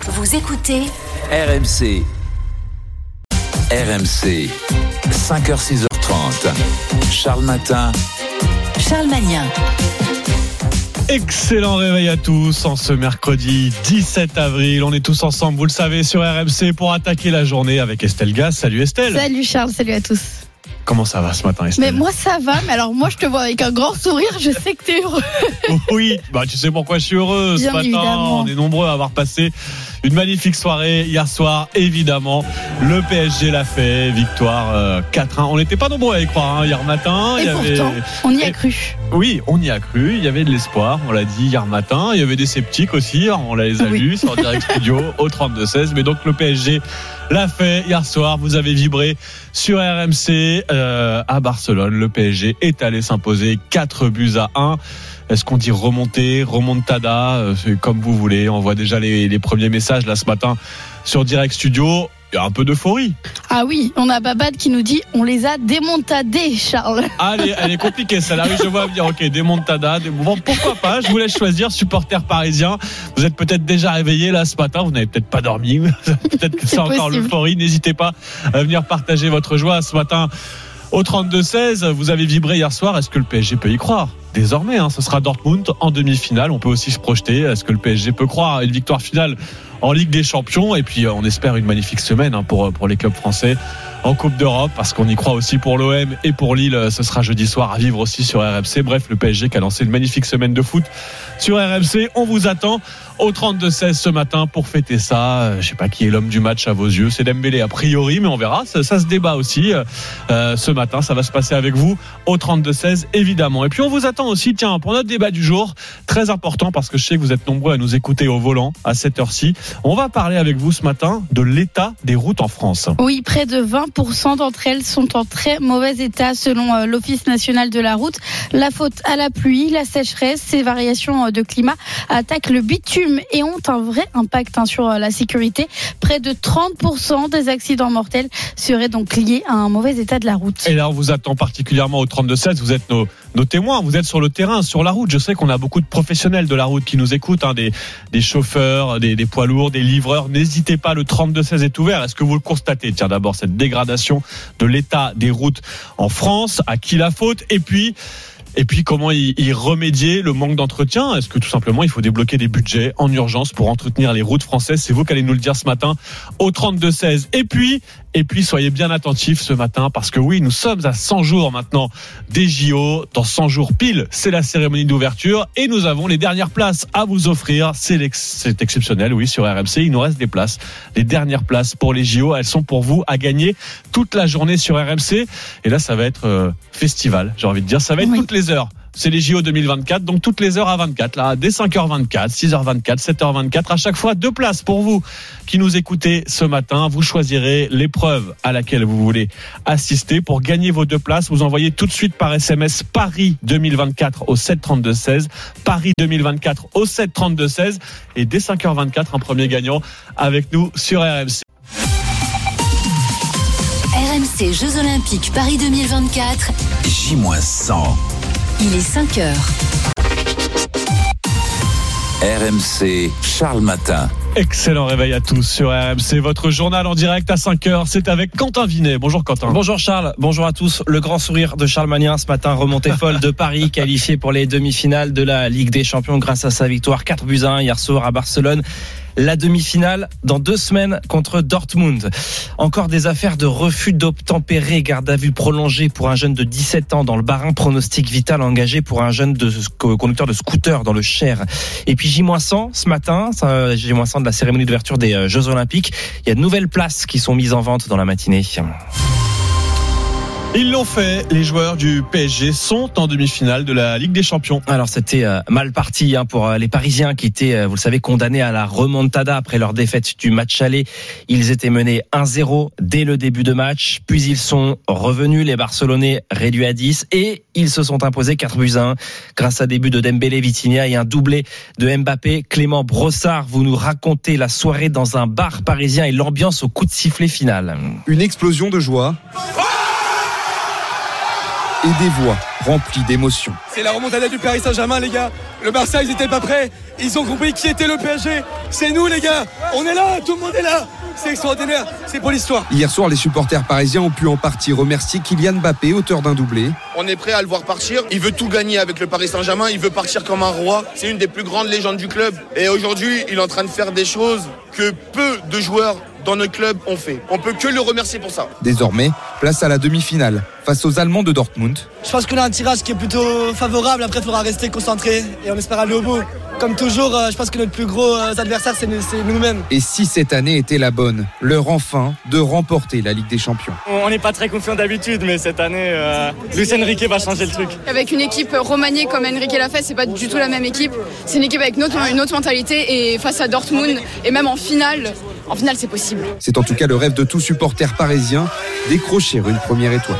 Vous écoutez RMC. RMC. 5h, 6h30. Charles Matin. Charles Magnin. Excellent réveil à tous en ce mercredi 17 avril. On est tous ensemble, vous le savez, sur RMC pour attaquer la journée avec Estelle Gaz. Salut Estelle. Salut Charles, salut à tous. Comment ça va ce matin, Estelle? Mais moi ça va, mais alors moi je te vois avec un grand sourire, je sais que t'es heureux. Oui, tu sais pourquoi je suis heureux Bien ce matin. évidemment. On est nombreux à avoir passé une magnifique soirée hier soir, évidemment. Le PSG l'a fait, victoire 4-1. On n'était pas nombreux à y croire hier matin. Et pourtant, on y a cru. Oui, on y a cru, il y avait de l'espoir, on l'a dit hier matin. Il y avait des sceptiques aussi, on les a vus sur Direct Studio au 32-16. Mais donc le PSG l'a fait hier soir, vous avez vibré sur RMC à Barcelone. Le PSG est allé s'imposer 4-1. Est-ce qu'on dit remontada, c'est comme vous voulez. On voit déjà les premiers messages là ce matin sur Direct Studio. Il y a un peu d'euphorie. Ah oui, on a Babad qui nous dit on les a démontadés, Charles. Allez, elle est compliquée celle-là. Oui, je vois venir. Ok, démontada. Bon, pourquoi pas. Je vous laisse choisir, supporter parisien. Vous êtes peut-être déjà réveillé là ce matin. Vous n'avez peut-être pas dormi. Peut-être que c'est encore l'euphorie. N'hésitez pas à venir partager votre joie ce matin au 32-16. Vous avez vibré hier soir. Est-ce que le PSG peut y croire? Désormais, ce sera Dortmund en demi-finale. On peut aussi se projeter. Est-ce que le PSG peut croire à une victoire finale en Ligue des Champions? Et puis on espère une magnifique semaine pour les clubs français en Coupe d'Europe, parce qu'on y croit aussi pour l'OM et pour Lille. Ce sera jeudi soir à vivre aussi sur RMC. Bref, le PSG qui a lancé une magnifique semaine de foot sur RMC. On vous attend au 32-16 ce matin pour fêter ça. Je sais pas qui est l'homme du match à vos yeux. C'est Dembélé a priori, mais on verra. Ça se débat aussi ce matin. Ça va se passer avec vous au 32-16 évidemment. Et puis on vous attend aussi, tiens, pour notre débat du jour, très important parce que je sais que vous êtes nombreux à nous écouter au volant à cette heure-ci. On va parler avec vous ce matin de l'état des routes en France. Oui, près de 20% d'entre elles sont en très mauvais état selon l'Office national de la route. La faute à la pluie, la sécheresse, ces variations de climat attaquent le bitume et ont un vrai impact sur la sécurité. Près de 30% des accidents mortels seraient donc liés à un mauvais état de la route. Et là, on vous attend particulièrement au 32-16. Vous êtes nos témoins, vous êtes sur le terrain, sur la route. Je sais qu'on a beaucoup de professionnels de la route qui nous écoutent, des chauffeurs, des poids lourds, des livreurs. N'hésitez pas, le 32-16 est ouvert. Est-ce que vous le constatez? Tiens, d'abord, cette dégradation de l'état des routes en France. À qui la faute? Et puis comment y remédier, le manque d'entretien? Est-ce que tout simplement il faut débloquer des budgets en urgence pour entretenir les routes françaises? C'est vous qui allez nous le dire ce matin au 32-16. Et puis soyez bien attentifs ce matin parce que oui, nous sommes à 100 jours maintenant des JO. Dans 100 jours pile, c'est la cérémonie d'ouverture et nous avons les dernières places à vous offrir. C'est exceptionnel, oui, sur RMC. Il nous reste des places. Les dernières places pour les JO, elles sont pour vous à gagner toute la journée sur RMC. Et là, ça va être festival, j'ai envie de dire. Ça va être toutes les heures. C'est les JO 2024, donc toutes les heures à 24, là, dès 5h24, 6h24, 7h24, à chaque fois 2 places pour vous qui nous écoutez ce matin. Vous choisirez l'épreuve à laquelle vous voulez assister. Pour gagner vos 2 places, vous envoyez tout de suite par SMS Paris 2024 au 732-16, Paris 2024 au 732-16, et dès 5h24, un premier gagnant avec nous sur RMC. RMC Jeux Olympiques Paris 2024. J-100. Il est 5h. RMC, Charles Matin. Excellent réveil à tous sur RMC. Votre journal en direct à 5h, c'est avec Quentin Vinet. Bonjour Quentin. Bonjour Charles, bonjour à tous. Le grand sourire de Charles Magnin ce matin, remontée folle de Paris, qualifié pour les demi-finales de la Ligue des Champions grâce à sa victoire 4-1 hier soir à Barcelone. La demi-finale dans 2 semaines contre Dortmund. Encore des affaires de refus d'obtempérer, garde à vue prolongée pour un jeune de 17 ans dans le Bas-Rhin, pronostic vital engagé pour un jeune conducteur de scooter dans le Cher. Et puis J-100 ce matin, J-100 de la cérémonie d'ouverture des Jeux Olympiques. Il y a de nouvelles places qui sont mises en vente dans la matinée. Ils l'ont fait, les joueurs du PSG sont en demi-finale de la Ligue des Champions. Alors c'était mal parti pour les Parisiens qui étaient, vous le savez, condamnés à la remontada après leur défaite du match aller. Ils étaient menés 1-0 dès le début de match, puis ils sont revenus, les Barcelonais réduits à 10, et ils se sont imposés 4-1 grâce à des buts de Dembélé, Vitinha et un doublé de Mbappé. Clément Brossard, vous nous racontez la soirée dans un bar parisien et l'ambiance au coup de sifflet final. Une explosion de joie. et des voix remplies d'émotions. C'est la remontada du Paris Saint-Germain, les gars. Le Barça, ils étaient pas prêts. Ils ont compris qui était le PSG. C'est nous, les gars. On est là, tout le monde est là. C'est extraordinaire, c'est pour l'histoire. Hier soir, les supporters parisiens ont pu en partie remercier Kylian Mbappé, auteur d'un doublé. On est prêt à le voir partir. Il veut tout gagner avec le Paris Saint-Germain. Il veut partir comme un roi. C'est une des plus grandes légendes du club. Et aujourd'hui, il est en train de faire des choses que peu de joueurs dans notre club ont fait. On peut que le remercier pour ça. Désormais, place à la demi-finale face aux Allemands de Dortmund. Je pense qu'on a un tirage qui est plutôt favorable. Après, il faudra rester concentré et on espère aller au bout. Comme toujours, je pense que notre plus gros adversaire, c'est nous-mêmes. Et si cette année était la bonne, l'heure enfin de remporter la Ligue des Champions. On n'est pas très confiant d'habitude, mais cette année, Luis Enrique va changer le truc. Avec une équipe remaniée comme Enrique l'a fait, c'est pas du tout la même équipe. C'est une équipe avec une autre mentalité et face à Dortmund et même en finale, c'est possible. C'est en tout cas le rêve de tout supporter parisien, décrocher une première étoile.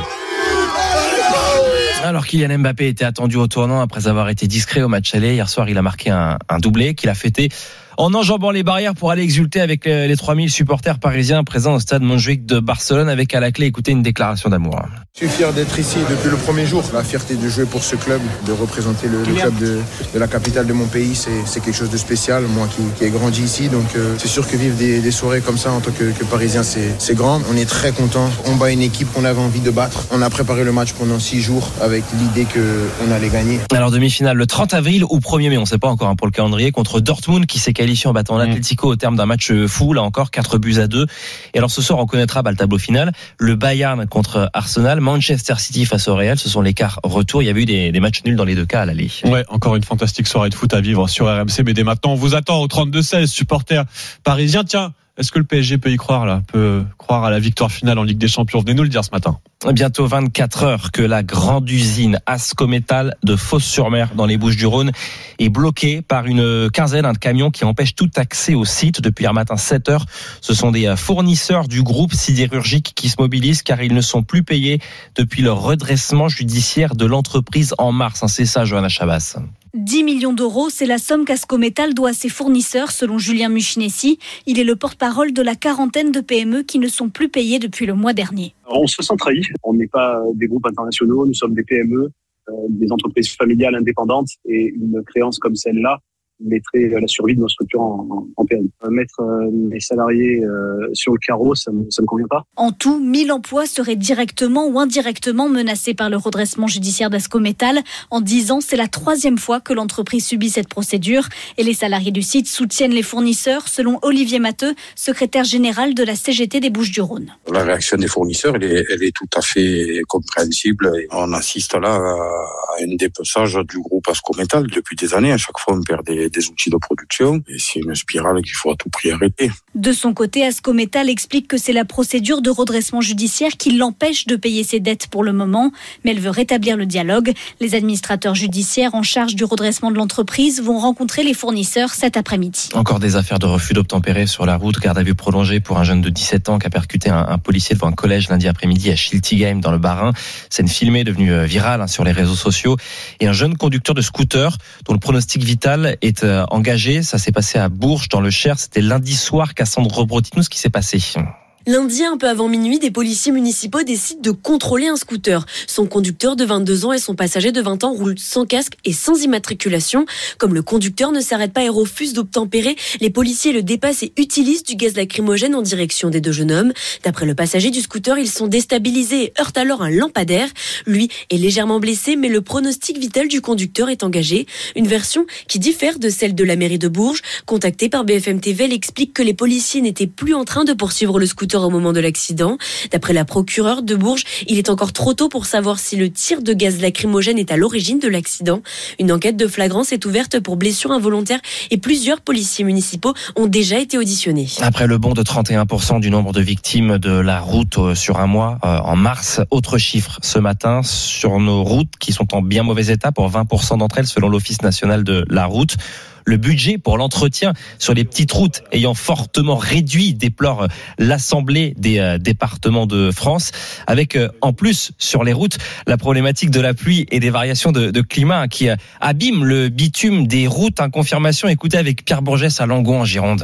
Alors Kylian Mbappé était attendu au tournant après avoir été discret au match aller. Hier soir, il a marqué un doublé qu'il a fêté en enjambant les barrières pour aller exulter avec les 3000 supporters parisiens présents au stade Montjuïc de Barcelone, avec à la clé, écoutez, une déclaration d'amour. Je suis fier d'être ici depuis le premier jour. La fierté de jouer pour ce club, de représenter le club de la capitale de mon pays, c'est quelque chose de spécial. Moi qui ai grandi ici, donc c'est sûr que vivre des soirées comme ça en tant que Parisien, c'est grand. On est très content. On bat une équipe qu'on avait envie de battre. On a préparé le match pendant 6 jours avec l'idée qu'on allait gagner. Alors demi-finale le 30 avril ou 1er mai, on ne sait pas encore pour le calendrier, contre Dortmund qui s'est qualifié en battant l'Atlético au terme d'un match fou, là encore 4-2. Et alors ce soir on connaîtra le tableau final. Le Bayern contre Arsenal, Manchester City face au Real, ce sont les quarts retour. Il y a eu des matchs nuls dans les deux cas à l'aller. Ouais, encore une fantastique soirée de foot à vivre sur RMC, mais dès maintenant on vous attend au 32-16, supporters parisiens. Tiens, est-ce que le PSG peut y croire là, peut croire à la victoire finale en Ligue des Champions? Venez nous le dire ce matin. Bientôt 24 heures que la grande usine Ascométal de Fos-sur-Mer dans les Bouches-du-Rhône est bloquée par une quinzaine de camions qui empêchent tout accès au site depuis hier matin 7 heures. Ce sont des fournisseurs du groupe sidérurgique qui se mobilisent car ils ne sont plus payés depuis le redressement judiciaire de l'entreprise en mars. C'est ça, Johanna Chabas. 10 millions d'euros, c'est la somme qu'Ascométal doit à ses fournisseurs, selon Julien Muchinessi. Il est le porte-parole de la quarantaine de PME qui ne sont plus payées depuis le mois dernier. On se sent trahi. On n'est pas des groupes internationaux, nous sommes des PME, des entreprises familiales indépendantes, et une créance comme celle-là mettrait la survie de nos structures en péril. Mettre les salariés sur le carreau, ça me convient pas. En tout, 1000 emplois seraient directement ou indirectement menacés par le redressement judiciaire d'Ascométal. En 10 ans, c'est la 3e fois que l'entreprise subit cette procédure. Et les salariés du site soutiennent les fournisseurs, selon Olivier Matteux, secrétaire général de la CGT des Bouches-du-Rhône. La réaction des fournisseurs, elle est tout à fait compréhensible. On assiste là à un dépeçage du groupe Ascométal depuis des années. À chaque fois, on perd des outils de production et c'est une spirale qu'il faut à tout prix arrêter. De son côté, Ascométal explique que c'est la procédure de redressement judiciaire qui l'empêche de payer ses dettes pour le moment, mais elle veut rétablir le dialogue. Les administrateurs judiciaires en charge du redressement de l'entreprise vont rencontrer les fournisseurs cet après-midi. Encore des affaires de refus d'obtempérer sur la route. Garde à vue prolongée pour un jeune de 17 ans qui a percuté un policier devant un collège lundi après-midi à Schiltigheim dans le Bas-Rhin. Scène filmée devenue virale sur les réseaux sociaux. Et un jeune conducteur de scooter dont le pronostic vital est engagé. Ça s'est passé à Bourges dans le Cher. C'était lundi soir. Cassandre Brot, dites-nous ce qui s'est passé. Lundi, un peu avant minuit, des policiers municipaux décident de contrôler un scooter. Son conducteur de 22 ans et son passager de 20 ans roulent sans casque et sans immatriculation. Comme le conducteur ne s'arrête pas et refuse d'obtempérer, les policiers le dépassent et utilisent du gaz lacrymogène en direction des deux jeunes hommes. D'après le passager du scooter, ils sont déstabilisés et heurtent alors un lampadaire. Lui est légèrement blessé, mais le pronostic vital du conducteur est engagé. Une version qui diffère de celle de la mairie de Bourges. Contactée par BFM TV, elle explique que les policiers n'étaient plus en train de poursuivre le scooter au moment de l'accident. D'après la procureure de Bourges, il est encore trop tôt pour savoir si le tir de gaz lacrymogène est à l'origine de l'accident. Une enquête de flagrance est ouverte pour blessure involontaire et plusieurs policiers municipaux ont déjà été auditionnés. Après le bond de 31% du nombre de victimes de la route sur un mois en mars, autre chiffre ce matin sur nos routes qui sont en bien mauvais état pour 20% d'entre elles selon l'Office national de la route. Le budget pour l'entretien sur les petites routes ayant fortement réduit, déplore l'Assemblée des départements de France, avec en plus sur les routes la problématique de la pluie et des variations de climat qui abîment le bitume des routes. Confirmation, écoutez avec Pierre Bourgès à Langon en Gironde.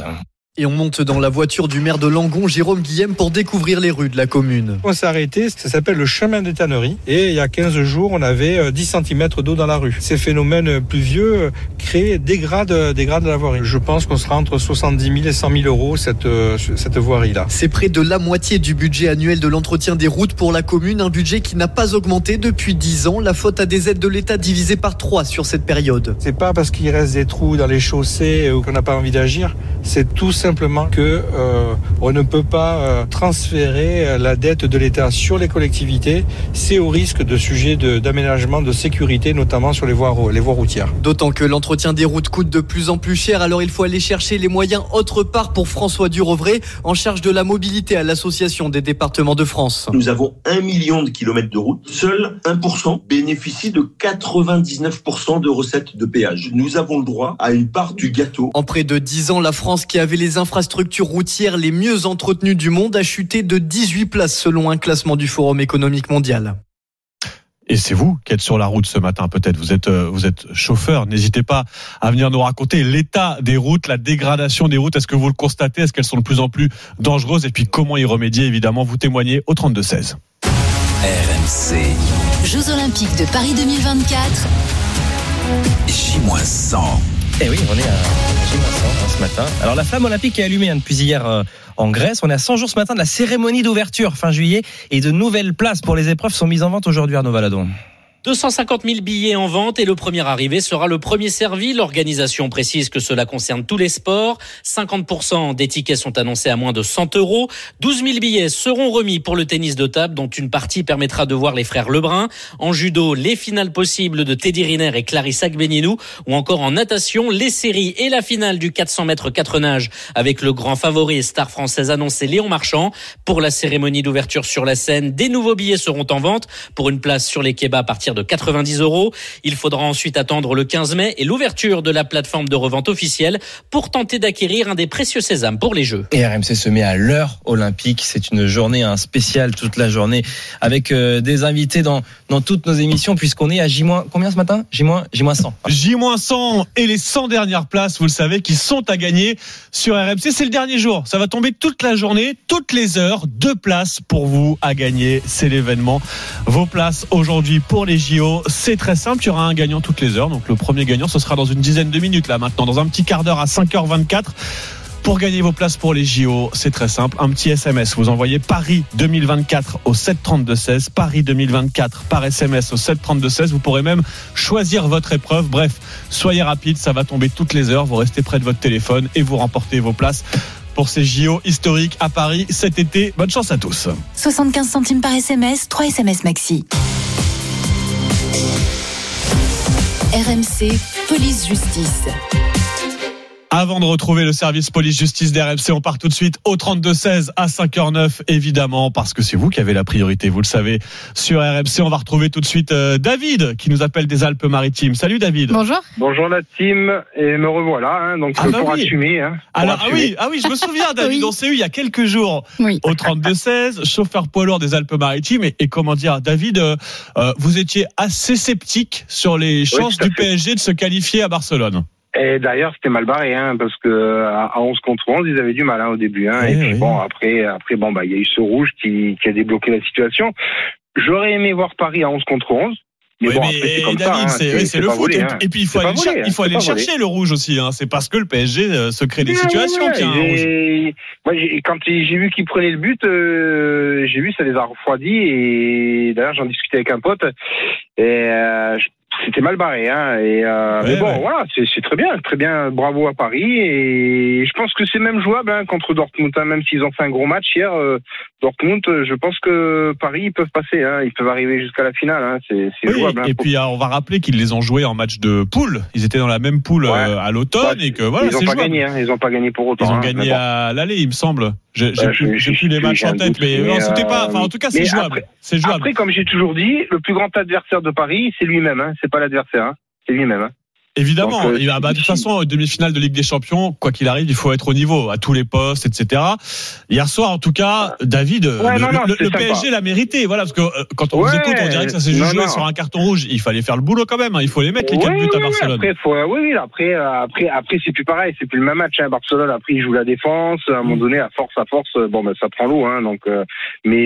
Et on monte dans la voiture du maire de Langon, Jérôme Guillem, pour découvrir les rues de la commune. On s'est arrêté, ça s'appelle le chemin des tanneries. Et il y a 15 jours, on avait 10 cm d'eau dans la rue. Ces phénomènes pluvieux dégradent la voirie. Je pense qu'on sera entre 70 000 et 100 000 euros cette voirie-là. C'est près de la moitié du budget annuel de l'entretien des routes pour la commune, un budget qui n'a pas augmenté depuis 10 ans. La faute à des aides de l'État divisées par 3 sur cette période. C'est pas parce qu'il reste des trous dans les chaussées ou qu'on n'a pas envie d'agir, c'est tout simplement que on ne peut pas transférer la dette de l'État sur les collectivités. C'est au risque de sujets d'aménagement, de sécurité, notamment sur les voies routières. D'autant que l'entretien des routes coûte de plus en plus cher, alors il faut aller chercher les moyens autre part pour François Durovray, en charge de la mobilité à l'Association des départements de France. Nous avons 1 million de kilomètres de route. Seul 1% bénéficie de 99% de recettes de péage. Nous avons le droit à une part du gâteau. En près de 10 ans, la France, qui avait les infrastructures routières les mieux entretenues du monde, a chuté de 18 places selon un classement du Forum économique mondial. Et c'est vous qui êtes sur la route ce matin, peut-être. Vous êtes chauffeur. N'hésitez pas à venir nous raconter l'état des routes, la dégradation des routes. Est-ce que vous le constatez? Est-ce qu'elles sont de plus en plus dangereuses? Et puis comment y remédier? Évidemment, vous témoignez au 32-16. RMC. Jeux Olympiques de Paris 2024. J-100. Eh oui, on est à J-100 ce matin. Alors la flamme olympique est allumée depuis hier en Grèce. On est à 100 jours ce matin de la cérémonie d'ouverture fin juillet et de nouvelles places pour les épreuves sont mises en vente aujourd'hui, Arnaud Valadon. 250 000 billets en vente et le premier arrivé sera le premier servi. L'organisation précise que cela concerne tous les sports. 50% des tickets sont annoncés à moins de 100 €. 12 000 billets seront remis pour le tennis de table, dont une partie permettra de voir les frères Lebrun. En judo, les finales possibles de Teddy Riner et Clarisse Agbenienou. Ou encore en natation, les séries et la finale du 400 mètres 4 nages avec le grand favori et star française annoncée Léon Marchand. Pour la cérémonie d'ouverture sur la scène, des nouveaux billets seront en vente pour une place sur les kebabs à partir de 90 €. Il faudra ensuite attendre le 15 mai et l'ouverture de la plateforme de revente officielle pour tenter d'acquérir un des précieux sésames pour les Jeux. Et RMC se met à l'heure olympique. C'est une journée spéciale toute la journée avec des invités dans toutes nos émissions puisqu'on est à combien ce matin? J-100. J-100 et les 100 dernières places, vous le savez, qui sont à gagner sur RMC. C'est le dernier jour. Ça va tomber toute la journée, toutes les heures. 2 places pour vous à gagner. C'est l'événement. Vos places aujourd'hui pour les JO, c'est très simple, il y aura un gagnant toutes les heures. Donc le premier gagnant, ce sera dans une dizaine de minutes là maintenant, dans un petit quart d'heure à 5h24. Pour gagner vos places pour les JO, c'est très simple, un petit SMS, vous envoyez Paris 2024 au 732-16, Paris 2024 par SMS au 732-16, vous pourrez même choisir votre épreuve. Bref, soyez rapide, ça va tomber toutes les heures, vous restez près de votre téléphone et vous remportez vos places pour ces JO historiques à Paris cet été. Bonne chance à tous. 75 centimes par SMS, 3 SMS maxi. RMC, police justice. Avant de retrouver le service police-justice d'RMC, on part tout de suite au 32-16 à 5h09, évidemment, parce que c'est vous qui avez la priorité, vous le savez, sur RMC. On va retrouver tout de suite David, qui nous appelle des Alpes-Maritimes. Salut David. Bonjour. Bonjour la team, et me revoilà, donc pour assumer. Oui, je me souviens David, oui. On s'est eu il y a quelques jours au 32-16, chauffeur poids lourd des Alpes-Maritimes, et comment dire, David, vous étiez assez sceptique sur les chances du PSG de se qualifier à Barcelone. Et d'ailleurs, c'était mal barré, parce que à 11 contre 11, ils avaient du mal au début. Et puis bon, après, il y a eu ce rouge qui a débloqué la situation. J'aurais aimé voir Paris à 11 contre 11. Mais après, c'est comme David, ça. C'est le foot. Volé, et puis, il faut aller le chercher, le rouge aussi. C'est parce que le PSG se crée des situations qu'il y a un rouge. Moi, quand j'ai vu qu'ils prenaient le but, j'ai vu, ça les a refroidis. Et d'ailleurs, j'en discutais avec un pote. Et c'était mal barré, mais bon, voilà, c'est très bien, bravo à Paris, et je pense que c'est même jouable contre Dortmund, même s'ils ont fait un gros match hier. Dortmund, je pense que Paris, ils peuvent passer, ils peuvent arriver jusqu'à la finale, c'est jouable. Et puis on va rappeler qu'ils les ont joués en match de poule, ils étaient dans la même poule à l'automne, et que voilà, ils ont pas gagné, ils ont pas gagné pour autant. Ils ont gagné à l'aller, il me semble. J'ai plus les matchs en tête, mais non, c'était pas. Enfin, en tout cas, c'est jouable. C'est jouable. Après, comme j'ai toujours dit, le plus grand adversaire de Paris, c'est lui-même. C'est pas l'adversaire. C'est lui-même. Évidemment. Donc, de toute façon, demi-finale de Ligue des Champions, quoi qu'il arrive, il faut être au niveau à tous les postes, etc. Hier soir, en tout cas, David, le PSG l'a mérité. Voilà, parce que quand on vous écoute, on dirait que ça s'est juste joué sur un carton rouge. Il fallait faire le boulot quand même. Il faut les mettre, les 4 buts à Barcelone. Après, c'est plus pareil. C'est plus le même match. Barcelone, après, il joue la défense. À un moment donné, à force, ça prend l'eau. Donc, mais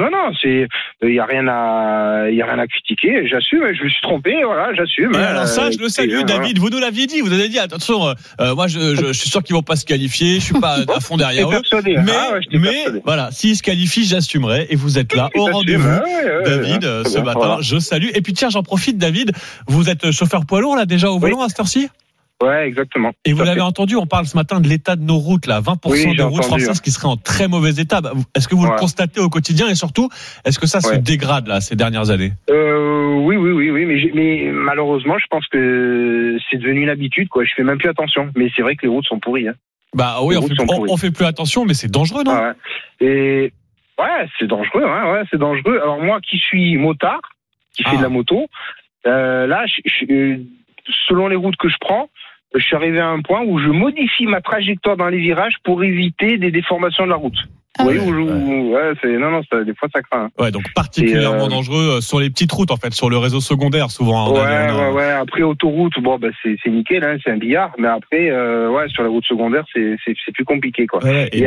il y a rien à critiquer. J'assume. Je me suis trompé. Voilà, j'assume. Et alors ça, je le salue, David. Vous nous l'aviez dit. Vous avez dit attention. Moi, je suis sûr qu'ils vont pas se qualifier. Je suis pas à fond derrière eux. Mais voilà, s'ils se qualifient, j'assumerai. Et vous êtes là au rendez-vous, David, ce matin. Voilà. Je salue. Et puis tiens, j'en profite, David. Vous êtes chauffeur poids lourd là déjà au volant à cette heure-ci. Ouais, exactement. Et vous l'avez entendu, on parle ce matin de l'état de nos routes, là, 20% de routes françaises qui seraient en très mauvais état. Est-ce que vous le constatez au quotidien et surtout, est-ce que ça se dégrade là ces dernières années ? Oui, mais malheureusement, je pense que c'est devenu une habitude, quoi. Je fais même plus attention, mais c'est vrai que les routes sont pourries. Bah oui, on fait plus attention, mais c'est dangereux, non ? Et c'est dangereux, c'est dangereux. Alors moi, qui suis motard, qui fait de la moto, là, selon les routes que je prends, je suis arrivé à un point où je modifie ma trajectoire dans les virages pour éviter des déformations de la route. Des fois ça craint. Ouais, donc particulièrement dangereux sur les petites routes en fait, sur le réseau secondaire souvent. Après autoroute, c'est nickel, c'est un billard, mais après sur la route secondaire c'est plus compliqué quoi. Il y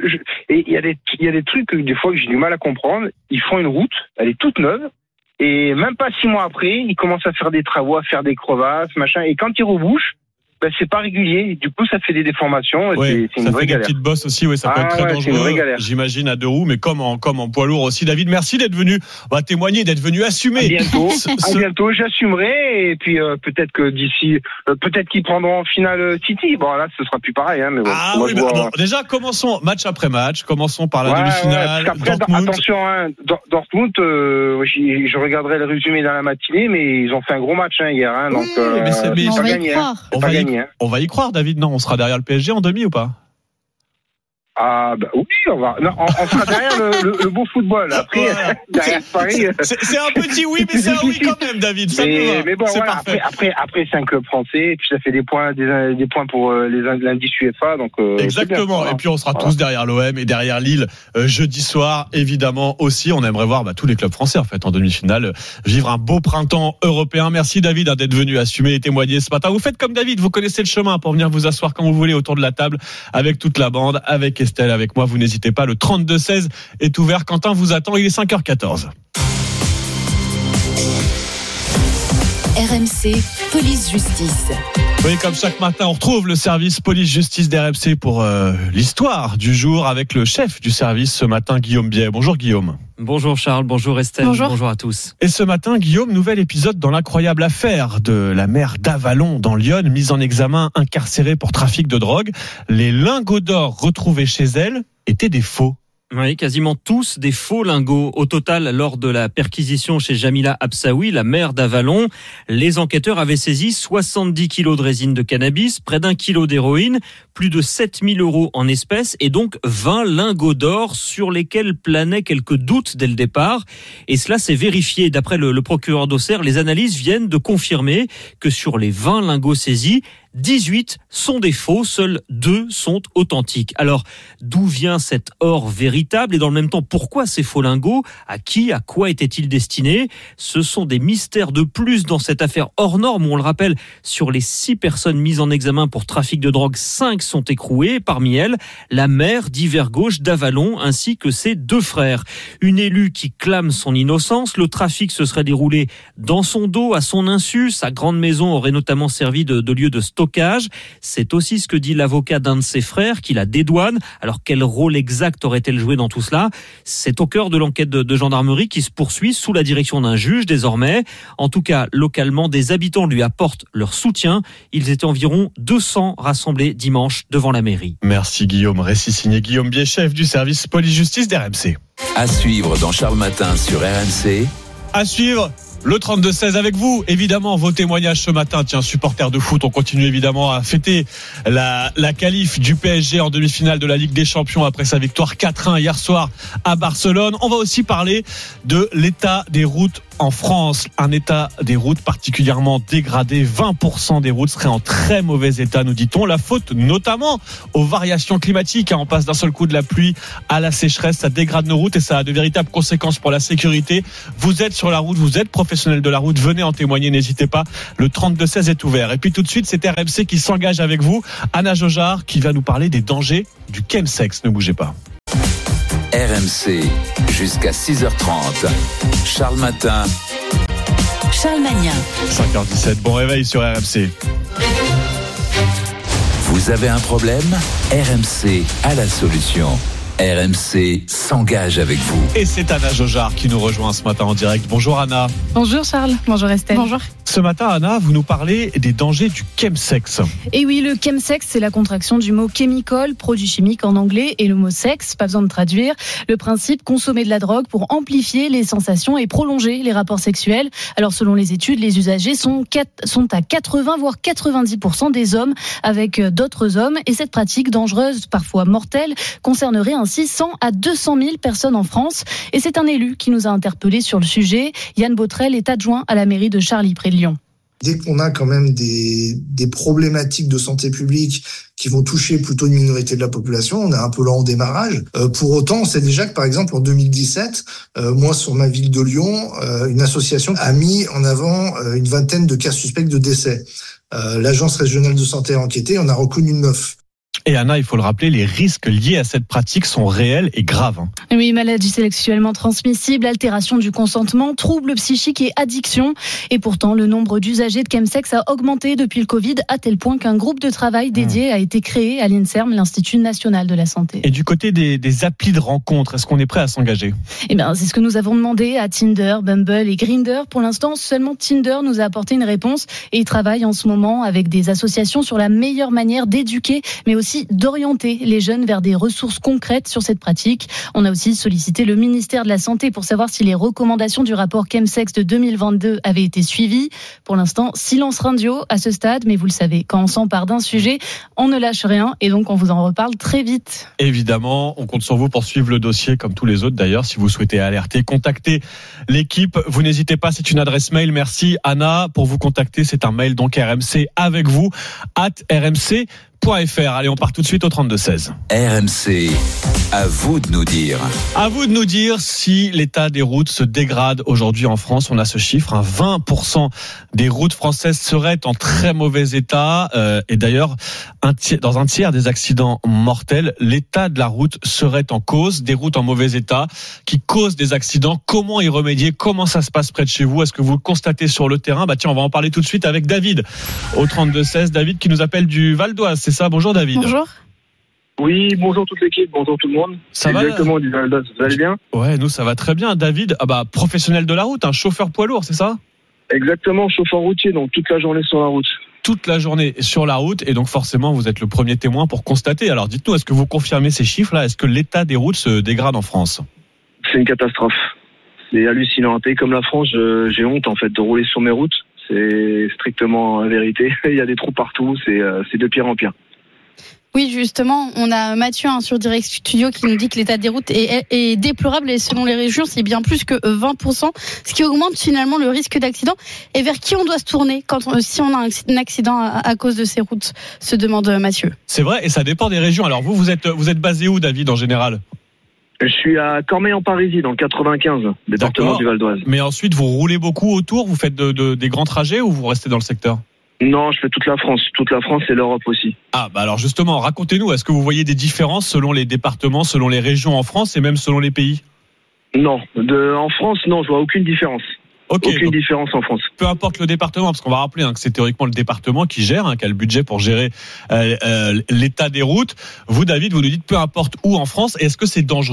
a des trucs que des fois que j'ai du mal à comprendre. Ils font une route, elle est toute neuve. Et même pas 6 mois après, ils commencent à faire des travaux, à faire des crevasses, machin. Et quand ils rebouchent, c'est pas régulier. Du coup, ça fait des déformations. C'est une vraie galère. Des petites bosses aussi, ça peut être très dangereux. J'imagine à deux roues, mais comme en poids lourd aussi. David, merci d'être venu témoigner, d'être venu assumer. À bientôt, j'assumerai. Et puis peut-être que d'ici, peut-être qu'ils prendront en finale City. Bon là, ce sera plus pareil. Mais bon, déjà, commençons match après match. Commençons par la demi-finale. Après, attention, Dortmund. Je regarderai le résumé dans la matinée, mais ils ont fait un gros match hier. Donc, mais pas gagné. On va y croire, David. Non, on sera derrière le PSG en demi ou pas ? Oui, on sera derrière le beau football. Après, derrière Paris. C'est un petit oui, mais c'est un oui quand même, David. Mais bon, voilà, après, c'est un club français, et puis ça fait des points pour l'indice UEFA. Donc, exactement. Et puis on sera tous derrière l'OM et derrière Lille jeudi soir, évidemment aussi. On aimerait voir tous les clubs français en fait en demi-finale vivre un beau printemps européen. Merci David d'être venu assumer et témoigner ce matin. Vous faites comme David, vous connaissez le chemin pour venir vous asseoir quand vous voulez autour de la table avec toute la bande, avec Estelle, avec moi, vous n'hésitez pas, le 32-16 est ouvert. Quentin vous attend, il est 5h14. RMC, police-justice. Oui, comme chaque matin, on retrouve le service police-justice d'RMC pour l'histoire du jour avec le chef du service ce matin, Guillaume Biet. Bonjour Guillaume. Bonjour Charles, bonjour Estelle, bonjour à tous. Et ce matin, Guillaume, nouvel épisode dans l'incroyable affaire de la mère d'Avallon dans l'Yonne, mise en examen, incarcérée pour trafic de drogue. Les lingots d'or retrouvés chez elle étaient des faux. Oui, quasiment tous des faux lingots. Au total, lors de la perquisition chez Jamila Absaoui, la mère d'Avallon, les enquêteurs avaient saisi 70 kilos de résine de cannabis, près d'1 kilo d'héroïne, plus de 7 000 € en espèces et donc 20 lingots d'or sur lesquels planaient quelques doutes dès le départ. Et cela s'est vérifié. D'après le procureur d'Auxerre, les analyses viennent de confirmer que sur les 20 lingots saisis, 18 sont des faux, seuls 2 sont authentiques. Alors, d'où vient cet or véritable et dans le même temps, pourquoi ces faux lingots ? À qui, à quoi étaient-ils destinés ? Ce sont des mystères de plus dans cette affaire hors norme où, on le rappelle, sur les 6 personnes mises en examen pour trafic de drogue, 5 sont écrouées. Parmi elles, la mère d'Hiver Gauche d'Avallon ainsi que ses 2 frères. Une élue qui clame son innocence. Le trafic se serait déroulé dans son dos, à son insu. Sa grande maison aurait notamment servi de lieu de stockage. C'est aussi ce que dit l'avocat d'un de ses frères qui la dédouane. Alors quel rôle exact aurait-elle joué dans tout cela ? C'est au cœur de l'enquête de gendarmerie qui se poursuit sous la direction d'un juge désormais. En tout cas, localement, des habitants lui apportent leur soutien. Ils étaient environ 200 rassemblés dimanche devant la mairie. Merci Guillaume. Récit signé Guillaume Biet, chef du service police-justice d'RMC. À suivre dans Charles Matin sur RMC. À suivre le 32-16 avec vous, évidemment, vos témoignages ce matin. Tiens, supporters de foot, on continue évidemment à fêter la qualif du PSG en demi-finale de la Ligue des Champions après sa victoire 4-1 hier soir à Barcelone. On va aussi parler de l'état des routes en France un état des routes particulièrement dégradé. 20% des routes seraient en très mauvais état, nous dit-on. La faute notamment aux variations climatiques. On passe d'un seul coup de la pluie à la sécheresse. Ça dégrade nos routes et ça a de véritables conséquences pour la sécurité. Vous êtes sur la route, vous êtes professionnel de la route. Venez en témoigner, n'hésitez pas. Le 32-16 est ouvert. Et puis tout de suite, c'est RMC qui s'engage avec vous. Anna Jaugeard qui va nous parler des dangers du chemsex. Ne bougez pas. RMC, jusqu'à 6h30. Charles Matin. Charles Magnin. 5h17, bon réveil sur RMC. Vous avez un problème ? RMC a la solution. RMC s'engage avec vous. Et c'est Anna Jaugeard qui nous rejoint ce matin en direct. Bonjour Anna. Bonjour Charles, bonjour Estelle. Bonjour. Ce matin, Anna, vous nous parlez des dangers du chemsex. Et oui, le chemsex, c'est la contraction du mot chemical, produit chimique en anglais, et le mot sexe, pas besoin de traduire. Le principe, consommer de la drogue pour amplifier les sensations et prolonger les rapports sexuels. Alors, selon les études, les usagers sont à 80 voire 90% des hommes avec d'autres hommes. Et cette pratique dangereuse, parfois mortelle, concernerait ainsi 100 à 200 000 personnes en France. Et c'est un élu qui nous a interpellés sur le sujet. Yann Botrel est adjoint à la mairie de Charly, près de Lyon. Dès qu'on a quand même des problématiques de santé publique qui vont toucher plutôt une minorité de la population, on est un peu lent au démarrage. Pour autant, on sait déjà que par exemple en 2017, moi sur ma ville de Lyon, une association a mis en avant une vingtaine de cas suspects de décès. L'agence régionale de santé a enquêté, on a reconnu 9. Et Anna, il faut le rappeler, les risques liés à cette pratique sont réels et graves. Oui, maladie sexuellement transmissible, altération du consentement, troubles psychiques et addiction. Et pourtant, le nombre d'usagers de chemsex a augmenté depuis le Covid, à tel point qu'un groupe de travail dédié a été créé à l'INSERM, l'Institut national de la santé. Et du côté des applis de rencontres, est-ce qu'on est prêt à s'engager ? Eh bien, c'est ce que nous avons demandé à Tinder, Bumble et Grindr. Pour l'instant, seulement Tinder nous a apporté une réponse et il travaille en ce moment avec des associations sur la meilleure manière d'éduquer, mais aussi d'orienter les jeunes vers des ressources concrètes sur cette pratique. On a aussi sollicité le ministère de la Santé pour savoir si les recommandations du rapport chemsex de 2022 avaient été suivies. Pour l'instant, silence radio à ce stade, mais vous le savez, quand on s'empare d'un sujet, on ne lâche rien et donc on vous en reparle très vite. Évidemment, on compte sur vous pour suivre le dossier comme tous les autres d'ailleurs. Si vous souhaitez alerter, contactez l'équipe. Vous n'hésitez pas, c'est une adresse mail. Merci Anna. Pour vous contacter, c'est un mail donc RMC avec vous @rmc.fr. Allez, on part tout de suite au 32-16. RMC, à vous de nous dire. À vous de nous dire si l'état des routes se dégrade aujourd'hui en France. On a ce chiffre, 20% des routes françaises seraient en très mauvais état. Et d'ailleurs, dans un tiers des accidents mortels, l'état de la route serait en cause. Des routes en mauvais état qui causent des accidents. Comment y remédier ? Comment ça se passe près de chez vous ? Est-ce que vous le constatez sur le terrain ? Tiens, on va en parler tout de suite avec David au 32-16. David qui nous appelle du Val d'Oise. C'est ça, bonjour David. Bonjour. Oui, bonjour toute l'équipe, bonjour tout le monde. Ça va ? Exactement, du Val d'Oise. Vous allez bien ? Ouais, nous ça va très bien. David, professionnel de la route, un chauffeur poids lourd, c'est ça ? Exactement, chauffeur routier, donc toute la journée sur la route. Toute la journée sur la route, et donc forcément vous êtes le premier témoin pour constater. Alors dites-nous, est-ce que vous confirmez ces chiffres-là ? Est-ce que l'état des routes se dégrade en France ? C'est une catastrophe. C'est hallucinant. Un pays comme la France, j'ai honte en fait de rouler sur mes routes. C'est strictement la vérité. Il y a des trous partout, c'est de pire en pire. Oui, justement, on a Mathieu sur Direct Studio qui nous dit que l'état des routes est déplorable et selon les régions, c'est bien plus que 20%, ce qui augmente finalement le risque d'accident. Et vers qui on doit se tourner si on a un accident à cause de ces routes, se demande Mathieu. C'est vrai, et ça dépend des régions. Alors vous êtes basé où, David, en général ? Je suis à Cormeilles-en-Parisis, dans le 95, département du Val d'Oise. Mais ensuite, vous roulez beaucoup autour, vous faites des grands trajets ou vous restez dans le secteur ? Non, je fais toute la France et l'Europe aussi. Alors justement, racontez-nous, est-ce que vous voyez des différences selon les départements, selon les régions en France et même selon les pays ? Non, en France, non, je vois aucune différence. Aucune différence en France. Peu importe le département, parce qu'on va rappeler que c'est théoriquement le département qui gère, qui a le budget pour gérer l'état des routes. Vous, David, vous nous dites peu importe où en France, est-ce que c'est dangereux ?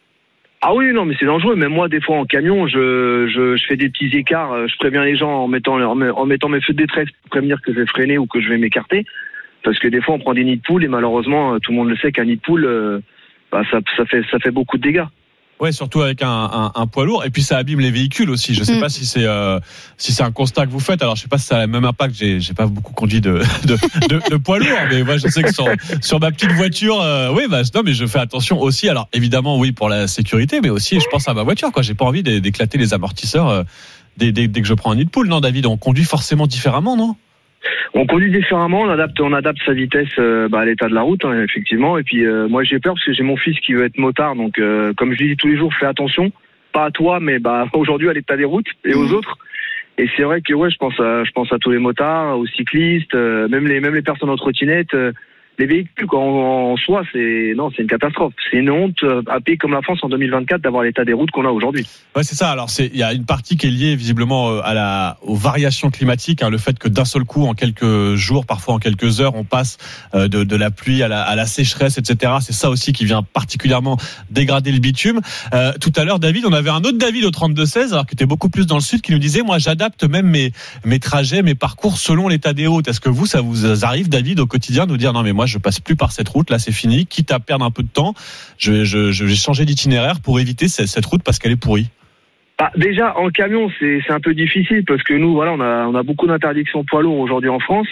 Ah oui, non, mais c'est dangereux. Même moi, des fois, en camion, je fais des petits écarts. Je préviens les gens en mettant mes feux de détresse pour prévenir que je vais freiner ou que je vais m'écarter. Parce que des fois, on prend des nids de poules et malheureusement, tout le monde le sait qu'un nid de poule, ça fait beaucoup de dégâts. Ouais, surtout avec un poids lourd. Et puis ça abîme les véhicules aussi. Je sais pas si c'est un constat que vous faites. Alors je sais pas si ça a le même impact. J'ai pas beaucoup conduit de poids lourd, mais moi je sais que sur ma petite voiture, non, mais je fais attention aussi. Alors évidemment, oui, pour la sécurité, mais aussi je pense à ma voiture, quoi. J'ai pas envie d'éclater les amortisseurs dès que je prends un nid de poule. Non, David, on conduit forcément différemment, non? On conduit différemment, on adapte sa vitesse à l'état de la route, hein, effectivement. Et puis moi j'ai peur parce que j'ai mon fils qui veut être motard, donc comme je lui dis tous les jours, fais attention, pas à toi, mais aujourd'hui à l'état des routes et aux autres. Et c'est vrai que je pense à tous les motards, aux cyclistes, même les personnes en trottinette. Les véhicules, quoi, en soi, c'est une catastrophe. C'est une honte à un pays comme la France en 2024 d'avoir l'état des routes qu'on a aujourd'hui. Ouais, c'est ça. Alors, il y a une partie qui est liée visiblement aux variations climatiques, hein, le fait que d'un seul coup, en quelques jours, parfois en quelques heures, on passe de la pluie à la sécheresse, etc. C'est ça aussi qui vient particulièrement dégrader le bitume. Tout à l'heure, David, on avait un autre David au 32-16, alors qui était beaucoup plus dans le sud, qui nous disait, moi, j'adapte même mes trajets, mes parcours selon l'état des routes. Est-ce que ça vous arrive, David, au quotidien, de nous dire, non, mais moi, je passe plus par cette route, là c'est fini, quitte à perdre un peu de temps, je vais changer d'itinéraire pour éviter cette route parce qu'elle est pourrie? Déjà en camion c'est un peu difficile parce que nous on a beaucoup d'interdictions poids lourds aujourd'hui en France.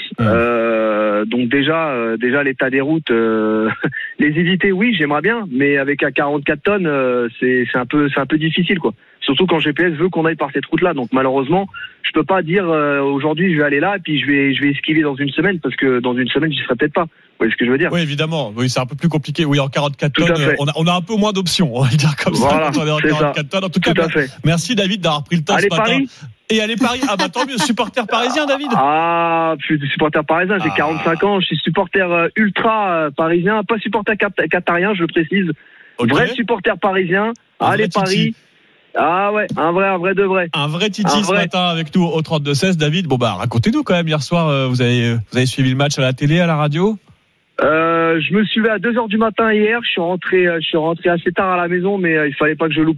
Donc déjà l'état des routes, les éviter, oui, j'aimerais bien, mais avec un 44 tonnes c'est un peu difficile, quoi. Surtout quand GPS veut qu'on aille par cette route-là. Donc malheureusement, je peux pas dire aujourd'hui je vais aller là et puis je vais esquiver dans une semaine, parce que dans une semaine j'y serai peut-être pas. Vous voyez ce que je veux dire? Oui, évidemment. Oui, c'est un peu plus compliqué. Oui, en 44 tonnes, on a un peu moins d'options, on va le dire comme ça, quand on est en 44 tonnes. En tout cas, merci David d'avoir pris le temps ce matin. Paris. Et allez Paris. Tant mieux, supporter parisien, David. Je suis supporter parisien, j'ai 45 ans, je suis supporter ultra parisien, pas supporter qatarien, je le précise. Okay. Vrai supporter parisien. Allez Paris. Ah ouais, un vrai de vrai. Un vrai Titi ce matin avec nous au 32-16. David, racontez-nous quand même, hier soir, vous avez suivi le match à la télé, à la radio? Je me suis levé à 2h du matin hier, je suis rentré assez tard à la maison, mais il fallait pas que je loupe,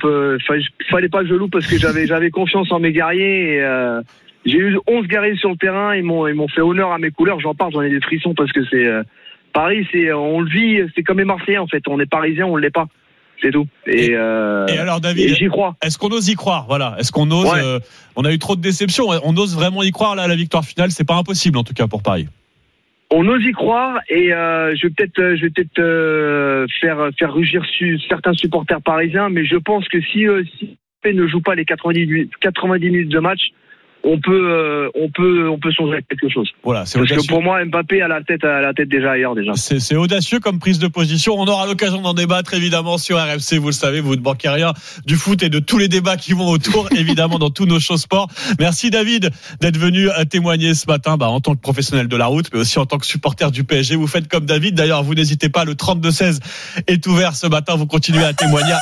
parce que j'avais confiance en mes guerriers et j'ai eu 11 guerriers sur le terrain, ils m'ont fait honneur à mes couleurs, j'en ai des frissons parce que c'est Paris, on le vit, c'est comme les Marseillais en fait, on est Parisien, on l'est pas. C'est tout. Et alors David, j'y crois. Est-ce qu'on ose y croire? Voilà. Est-ce qu'on ose? On a eu trop de déceptions. On ose vraiment y croire là à la victoire finale? C'est pas impossible en tout cas pour Paris. On ose y croire et je vais peut-être faire rugir certains supporters parisiens, mais je pense que si Mbappé ne joue pas les 90 minutes de match, on peut changer quelque chose. Voilà, c'est parce audacieux. que pour moi, Mbappé a la tête déjà ailleurs déjà. C'est audacieux comme prise de position. On aura l'occasion d'en débattre évidemment sur RMC. Vous le savez, vous ne manquez rien du foot et de tous les débats qui vont autour, évidemment dans tous nos shows sport. Merci David d'être venu témoigner ce matin, en tant que professionnel de la route, mais aussi en tant que supporter du PSG. Vous faites comme David. D'ailleurs, vous n'hésitez pas. Le 32-16 est ouvert ce matin. Vous continuez à témoigner.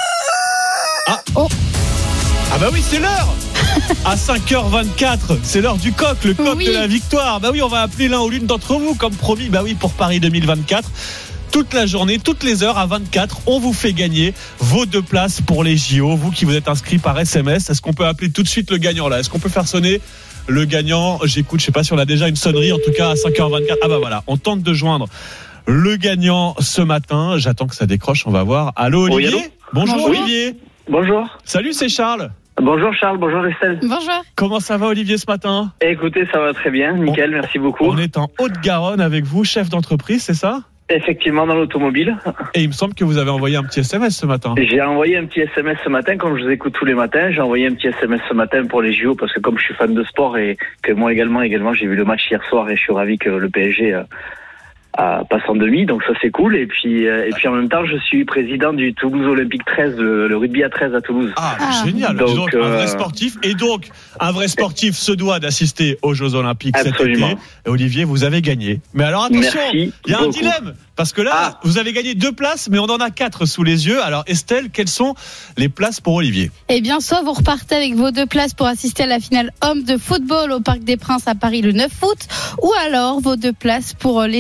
Oui, c'est l'heure. À 5h24, c'est l'heure du coq, le coq de la victoire. On va appeler l'un ou l'une d'entre vous, comme promis. Pour Paris 2024. Toute la journée, toutes les heures à 24, on vous fait gagner vos 2 places pour les JO. Vous qui vous êtes inscrits par SMS, est-ce qu'on peut appeler tout de suite le gagnant là? Est-ce qu'on peut faire sonner le gagnant? J'écoute, je sais pas si on a déjà une sonnerie, en tout cas à 5h24. Voilà, on tente de joindre le gagnant ce matin. J'attends que ça décroche, on va voir. Allô Olivier? Bonjour Olivier. Bonjour. Salut, c'est Charles. Bonjour Charles, bonjour Estelle. Bonjour. Comment ça va Olivier ce matin? Écoutez, ça va très bien, nickel, merci beaucoup. On est en Haute-Garonne avec vous, chef d'entreprise, c'est ça? Effectivement, dans l'automobile. Et il me semble que vous avez envoyé un petit SMS ce matin. J'ai envoyé un petit SMS ce matin, comme je vous écoute tous les matins. J'ai envoyé un petit SMS ce matin pour les JO, parce que comme je suis fan de sport et que moi également j'ai vu le match hier soir et je suis ravi que le PSG passe en demi, donc ça c'est cool. Et puis en même temps, je suis président du Toulouse Olympique 13, le rugby à 13 à Toulouse. Génial. Donc un vrai sportif. Et donc un vrai sportif se doit d'assister aux Jeux Olympiques cet été. Et Olivier, vous avez gagné. Mais alors attention, il y a un dilemme. Parce que là, vous avez gagné 2 places, mais on en a 4 sous les yeux. Alors Estelle, quelles sont les places pour Olivier? Soit vous repartez avec vos 2 places pour assister à la finale homme de football au Parc des Princes à Paris le 9 août, ou alors vos 2 places pour l'escrime et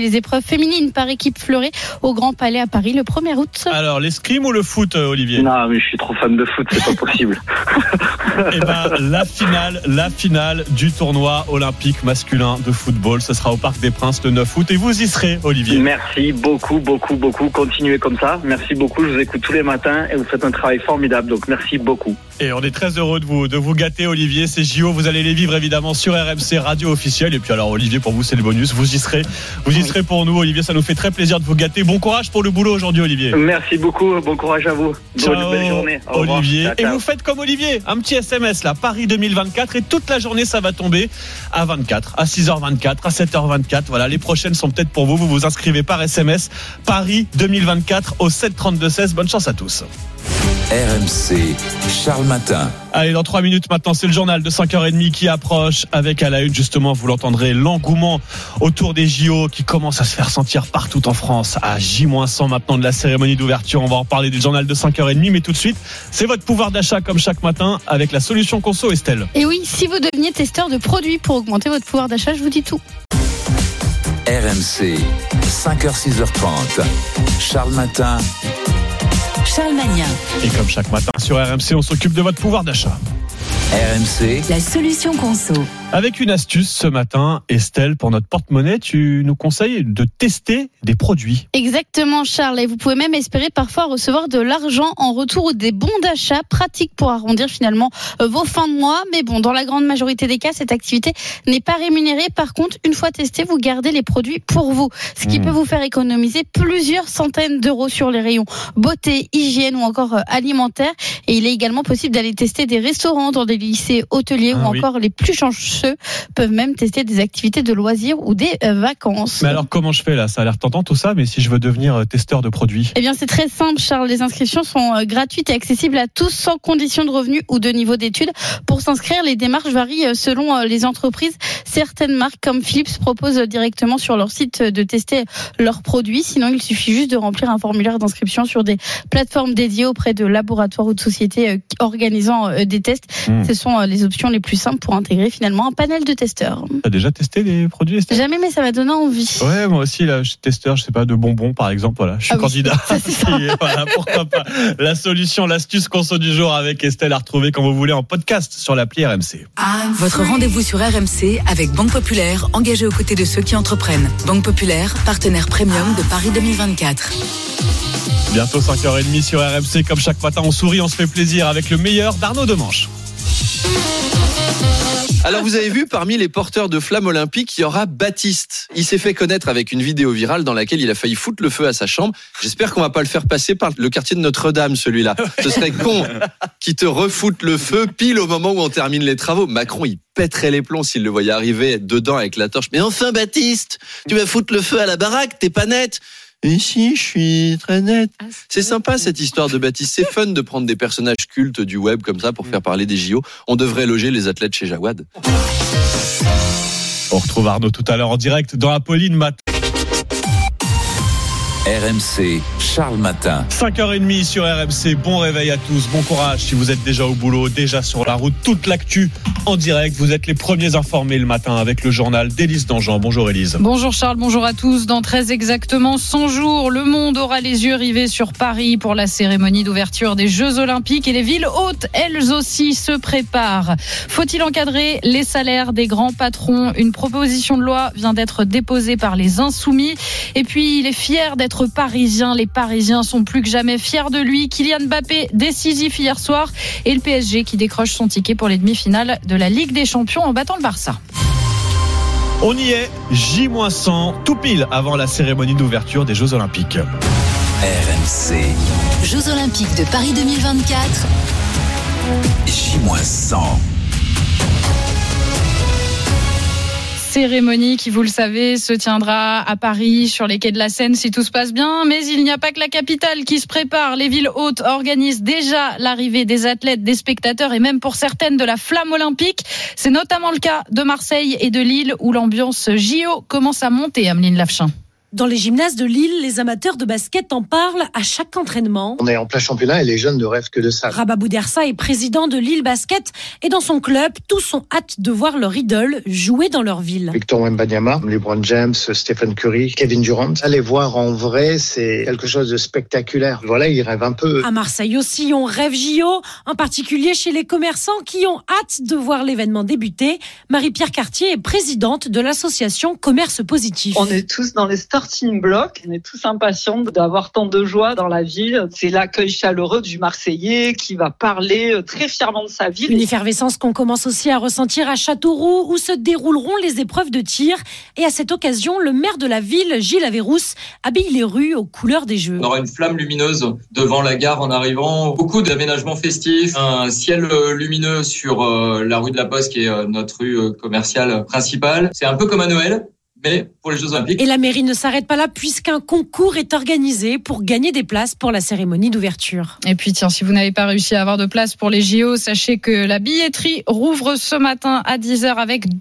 les épreuves féminines par équipe fleuret au Grand Palais à Paris le 1er août. Alors, l'escrime ou le foot, Olivier? Non, mais je suis trop fan de foot, c'est pas possible. Eh ben, la finale du tournoi olympique masculin de football, ce sera au Parc des Princes le 9 août et vous y serez, Olivier. Merci beaucoup. Continuez comme ça. Merci beaucoup. Je vous écoute tous les matins et vous faites un travail formidable. Donc, merci beaucoup. Et on est très heureux de vous gâter, Olivier. Ces JO, vous allez les vivre évidemment sur RMC Radio officielle. Et puis alors, Olivier, pour vous, c'est le bonus. Vous y serez pour nous, Olivier. Ça nous fait très plaisir de vous gâter. Bon courage pour le boulot aujourd'hui, Olivier. Merci beaucoup. Bon courage à vous. Ciao, belle journée. Au revoir. Olivier. Ciao. Et vous faites comme Olivier. Un petit SMS là, Paris 2024. Et toute la journée, ça va tomber à 24, à 6h24, à 7h24. Voilà, les prochaines sont peut-être pour vous. Vous vous inscrivez par SMS. Paris 2024 au 732-16. Bonne chance à tous. RMC, Charles Matin. Allez, dans 3 minutes maintenant, c'est le journal de 5h30 qui approche avec à la une, justement, vous l'entendrez, l'engouement autour des JO qui commence à se faire sentir partout en France. À J-100 maintenant de la cérémonie d'ouverture. On va en parler du journal de 5h30, mais tout de suite, c'est votre pouvoir d'achat comme chaque matin avec la solution Conso, Estelle. Et oui, si vous deveniez testeur de produits pour augmenter votre pouvoir d'achat, je vous dis tout. RMC, 5h-6h30. Charles Matin. Charles Magnin. Et comme chaque matin sur RMC, on s'occupe de votre pouvoir d'achat. RMC, la solution Conso. Avec une astuce ce matin, Estelle, pour notre porte-monnaie, tu nous conseilles de tester des produits. Exactement, Charles. Et vous pouvez même espérer parfois recevoir de l'argent en retour ou des bons d'achat pratiques pour arrondir finalement vos fins de mois. Mais bon, dans la grande majorité des cas, cette activité n'est pas rémunérée. Par contre, une fois testé, vous gardez les produits pour vous. Ce qui peut vous faire économiser plusieurs centaines d'euros sur les rayons beauté, hygiène ou encore alimentaire. Et il est également possible d'aller tester des restaurants dans des lycées hôteliers ou encore les plus chanceux peuvent même tester des activités de loisirs ou des vacances. Mais alors comment je fais là? Ça a l'air tentant tout ça, mais si je veux devenir testeur de produits? Eh bien c'est très simple, Charles. Les inscriptions sont gratuites et accessibles à tous sans condition de revenus ou de niveau d'études. Pour s'inscrire, les démarches varient selon les entreprises. Certaines marques comme Philips proposent directement sur leur site de tester leurs produits. Sinon, il suffit juste de remplir un formulaire d'inscription sur des plateformes dédiées auprès de laboratoires ou de sociétés organisant des tests. Ce sont les options les plus simples pour intégrer finalement un panel de testeurs. T'as déjà testé des produits, Estelle? Jamais, mais ça m'a donné envie. Ouais, moi aussi, là, je suis testeur, je sais pas, de bonbons, par exemple, voilà. Je suis candidat. Voilà, pourquoi pas. La solution, l'astuce Conso du jour avec Estelle à retrouver quand vous voulez en podcast sur l'appli RMC. Votre rendez-vous sur RMC avec Banque Populaire, engagée aux côtés de ceux qui entreprennent. Banque Populaire, partenaire premium de Paris 2024. Bientôt 5h30 sur RMC. Comme chaque matin, on sourit, on se fait plaisir avec le meilleur d'Arnaud Demanche. Alors vous avez vu, parmi les porteurs de flammes olympiques, il y aura Baptiste. Il s'est fait connaître avec une vidéo virale dans laquelle il a failli foutre le feu à sa chambre. J'espère qu'on va pas le faire passer par le quartier de Notre-Dame, celui-là. Ce serait con qu'il te refoute le feu pile au moment où on termine les travaux. Macron, il pèterait les plombs s'il le voyait arriver dedans avec la torche. Mais enfin Baptiste, tu vas foutre le feu à la baraque, t'es pas net. Et si, je suis très net. C'est sympa cette histoire de Baptiste. C'est fun de prendre des personnages cultes du web comme ça pour faire parler des JO. On devrait loger les athlètes chez Jawad. On retrouve Arnaud tout à l'heure en direct dans Apolline Matin. RMC, Charles Matin. 5h30 sur RMC. Bon réveil à tous. Bon courage si vous êtes déjà au boulot, déjà sur la route. Toute l'actu en direct. Vous êtes les premiers informés le matin avec le journal d'Élise Dangean. Bonjour Élise. Bonjour Charles, bonjour à tous. Dans très exactement 100 jours, le monde aura les yeux rivés sur Paris pour la cérémonie d'ouverture des Jeux Olympiques et les villes hautes, elles aussi, se préparent. Faut-il encadrer les salaires des grands patrons? Une proposition de loi vient d'être déposée par les Insoumis. Et puis, il est fier d'être parisien. Les Parisiens sont plus que jamais fiers de lui. Kylian Mbappé, décisif hier soir. Et le PSG qui décroche son ticket pour les demi-finales de la Ligue des Champions en battant le Barça. On y est, J-100, tout pile avant la cérémonie d'ouverture des Jeux Olympiques. RMC. Jeux Olympiques de Paris 2024. J-100. Cérémonie qui, vous le savez, se tiendra à Paris, sur les quais de la Seine, si tout se passe bien. Mais il n'y a pas que la capitale qui se prépare. Les villes hautes organisent déjà l'arrivée des athlètes, des spectateurs et même pour certaines de la flamme olympique. C'est notamment le cas de Marseille et de Lille où l'ambiance JO commence à monter, Ameline Lafchin. Dans les gymnases de Lille, les amateurs de basket en parlent à chaque entraînement. On est en plein championnat et les jeunes ne rêvent que de ça. Rabat Boudersa est président de Lille Basket et dans son club, tous ont hâte de voir leur idole jouer dans leur ville. Victor Wembanyama, LeBron James, Stephen Curry, Kevin Durant. Aller voir en vrai, c'est quelque chose de spectaculaire. Voilà, ils rêvent un peu. À Marseille aussi, on rêve JO, en particulier chez les commerçants qui ont hâte de voir l'événement débuter. Marie-Pierre Cartier est présidente de l'association Commerce Positif. On est tous dans les starting blocks, on est tous impatients d'avoir tant de joie dans la ville. C'est l'accueil chaleureux du Marseillais qui va parler très fièrement de sa ville. Une effervescence qu'on commence aussi à ressentir à Châteauroux où se dérouleront les épreuves de tir. Et à cette occasion, le maire de la ville, Gilles Averrousse, habille les rues aux couleurs des Jeux. On aura une flamme lumineuse devant la gare en arrivant, beaucoup d'aménagements festifs, un ciel lumineux sur la rue de la Poste qui est notre rue commerciale principale. C'est un peu comme à Noël, mais pour les Jeux Olympiques. Et la mairie ne s'arrête pas là puisqu'un concours est organisé pour gagner des places pour la cérémonie d'ouverture. Et puis tiens, si vous n'avez pas réussi à avoir de place pour les JO, sachez que la billetterie rouvre ce matin à 10h avec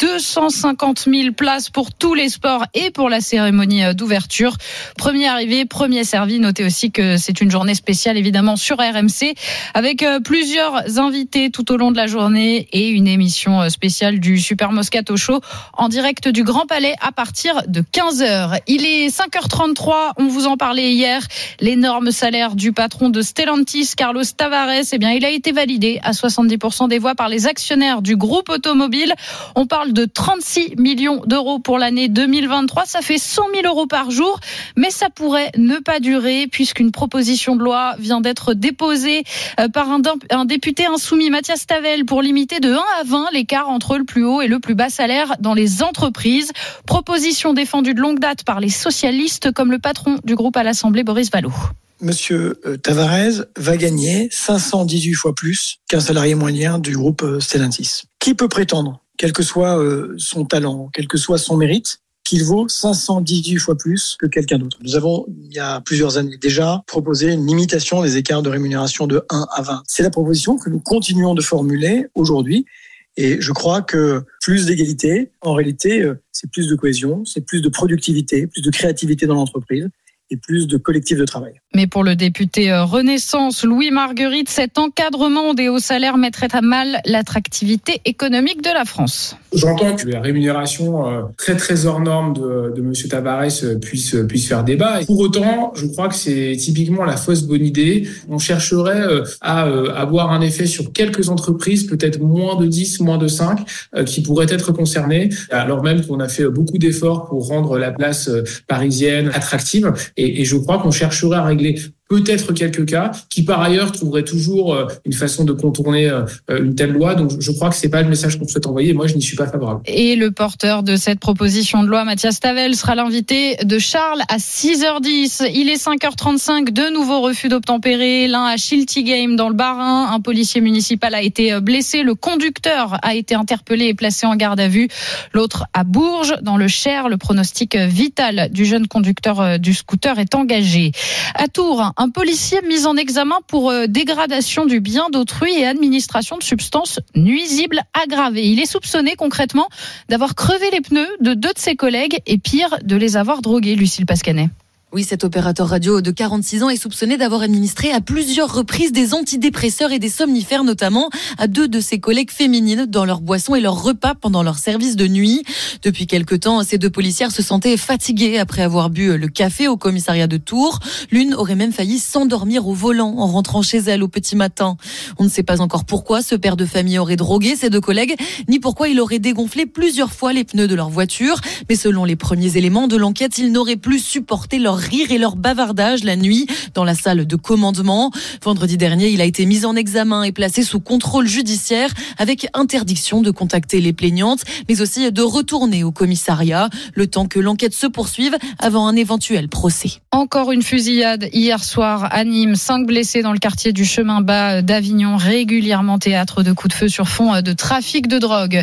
250 000 places pour tous les sports et pour la cérémonie d'ouverture. Premier arrivé, premier servi. Notez aussi que c'est une journée spéciale évidemment sur RMC avec plusieurs invités tout au long de la journée et une émission spéciale du Super Moscato Show en direct du Grand Palais à partir de 15h. Il est 5h33, on vous en parlait hier, l'énorme salaire du patron de Stellantis, Carlos Tavares, eh bien, il a été validé à 70% des voix par les actionnaires du groupe automobile. On parle de 36 millions d'euros pour l'année 2023, ça fait 100 000 euros par jour, mais ça pourrait ne pas durer puisqu'une proposition de loi vient d'être déposée par un député insoumis, Mathias Tavel, pour limiter de 1 à 20 l'écart entre le plus haut et le plus bas salaire dans les entreprises. Proposition défendue de longue date par les socialistes, comme le patron du groupe à l'Assemblée, Boris Vallaud. Monsieur Tavares va gagner 518 fois plus qu'un salarié moyen du groupe Stellantis. Qui peut prétendre, quel que soit son talent, quel que soit son mérite, qu'il vaut 518 fois plus que quelqu'un d'autre? Nous avons, il y a plusieurs années déjà, proposé une limitation des écarts de rémunération de 1 à 20. C'est la proposition que nous continuons de formuler aujourd'hui. Et je crois que plus d'égalité, en réalité, c'est plus de cohésion, c'est plus de productivité, plus de créativité dans l'entreprise et plus de collectifs de travail. Mais pour le député Renaissance, Louis Marguerite, cet encadrement des hauts salaires mettrait à mal l'attractivité économique de la France. J'entends que la rémunération très très hors norme de Monsieur Tavares puisse faire débat. Pour autant, je crois que c'est typiquement la fausse bonne idée. On chercherait à avoir un effet sur quelques entreprises, peut-être moins de 10, moins de 5, qui pourraient être concernées, alors même qu'on a fait beaucoup d'efforts pour rendre la place parisienne attractive. Et je crois qu'on chercherait à régler peut-être quelques cas qui, par ailleurs, trouveraient toujours une façon de contourner une telle loi. Donc, je crois que c'est pas le message qu'on souhaite envoyer. Moi, je n'y suis pas favorable. Et le porteur de cette proposition de loi, Mathias Tavel, sera l'invité de Charles à 6h10. Il est 5h35. De nouveaux refus d'obtempérer. L'un à Schiltigheim, dans le Bas-Rhin. Un policier municipal a été blessé. Le conducteur a été interpellé et placé en garde à vue. L'autre à Bourges, dans le Cher. Le pronostic vital du jeune conducteur du scooter est engagé. À Tours, un policier mis en examen pour dégradation du bien d'autrui et administration de substances nuisibles aggravées. Il est soupçonné concrètement d'avoir crevé les pneus de 2 de ses collègues et pire, de les avoir drogués, Lucille Pascanet. Oui, cet opérateur radio de 46 ans est soupçonné d'avoir administré à plusieurs reprises des antidépresseurs et des somnifères, notamment à 2 de ses collègues féminines dans leurs boissons et leurs repas pendant leur service de nuit. Depuis quelque temps, ces 2 policières se sentaient fatiguées après avoir bu le café au commissariat de Tours. L'une aurait même failli s'endormir au volant en rentrant chez elle au petit matin. On ne sait pas encore pourquoi ce père de famille aurait drogué ses 2 collègues, ni pourquoi il aurait dégonflé plusieurs fois les pneus de leur voiture. Mais selon les premiers éléments de l'enquête, il n'aurait plus supporté leur rire et leur bavardage la nuit dans la salle de commandement. Vendredi dernier, il a été mis en examen et placé sous contrôle judiciaire avec interdiction de contacter les plaignantes, mais aussi de retourner au commissariat, le temps que l'enquête se poursuive avant un éventuel procès. Encore une fusillade hier soir à Nîmes. 5 blessés dans le quartier du Chemin Bas d'Avignon, régulièrement théâtre de coups de feu sur fond de trafic de drogue.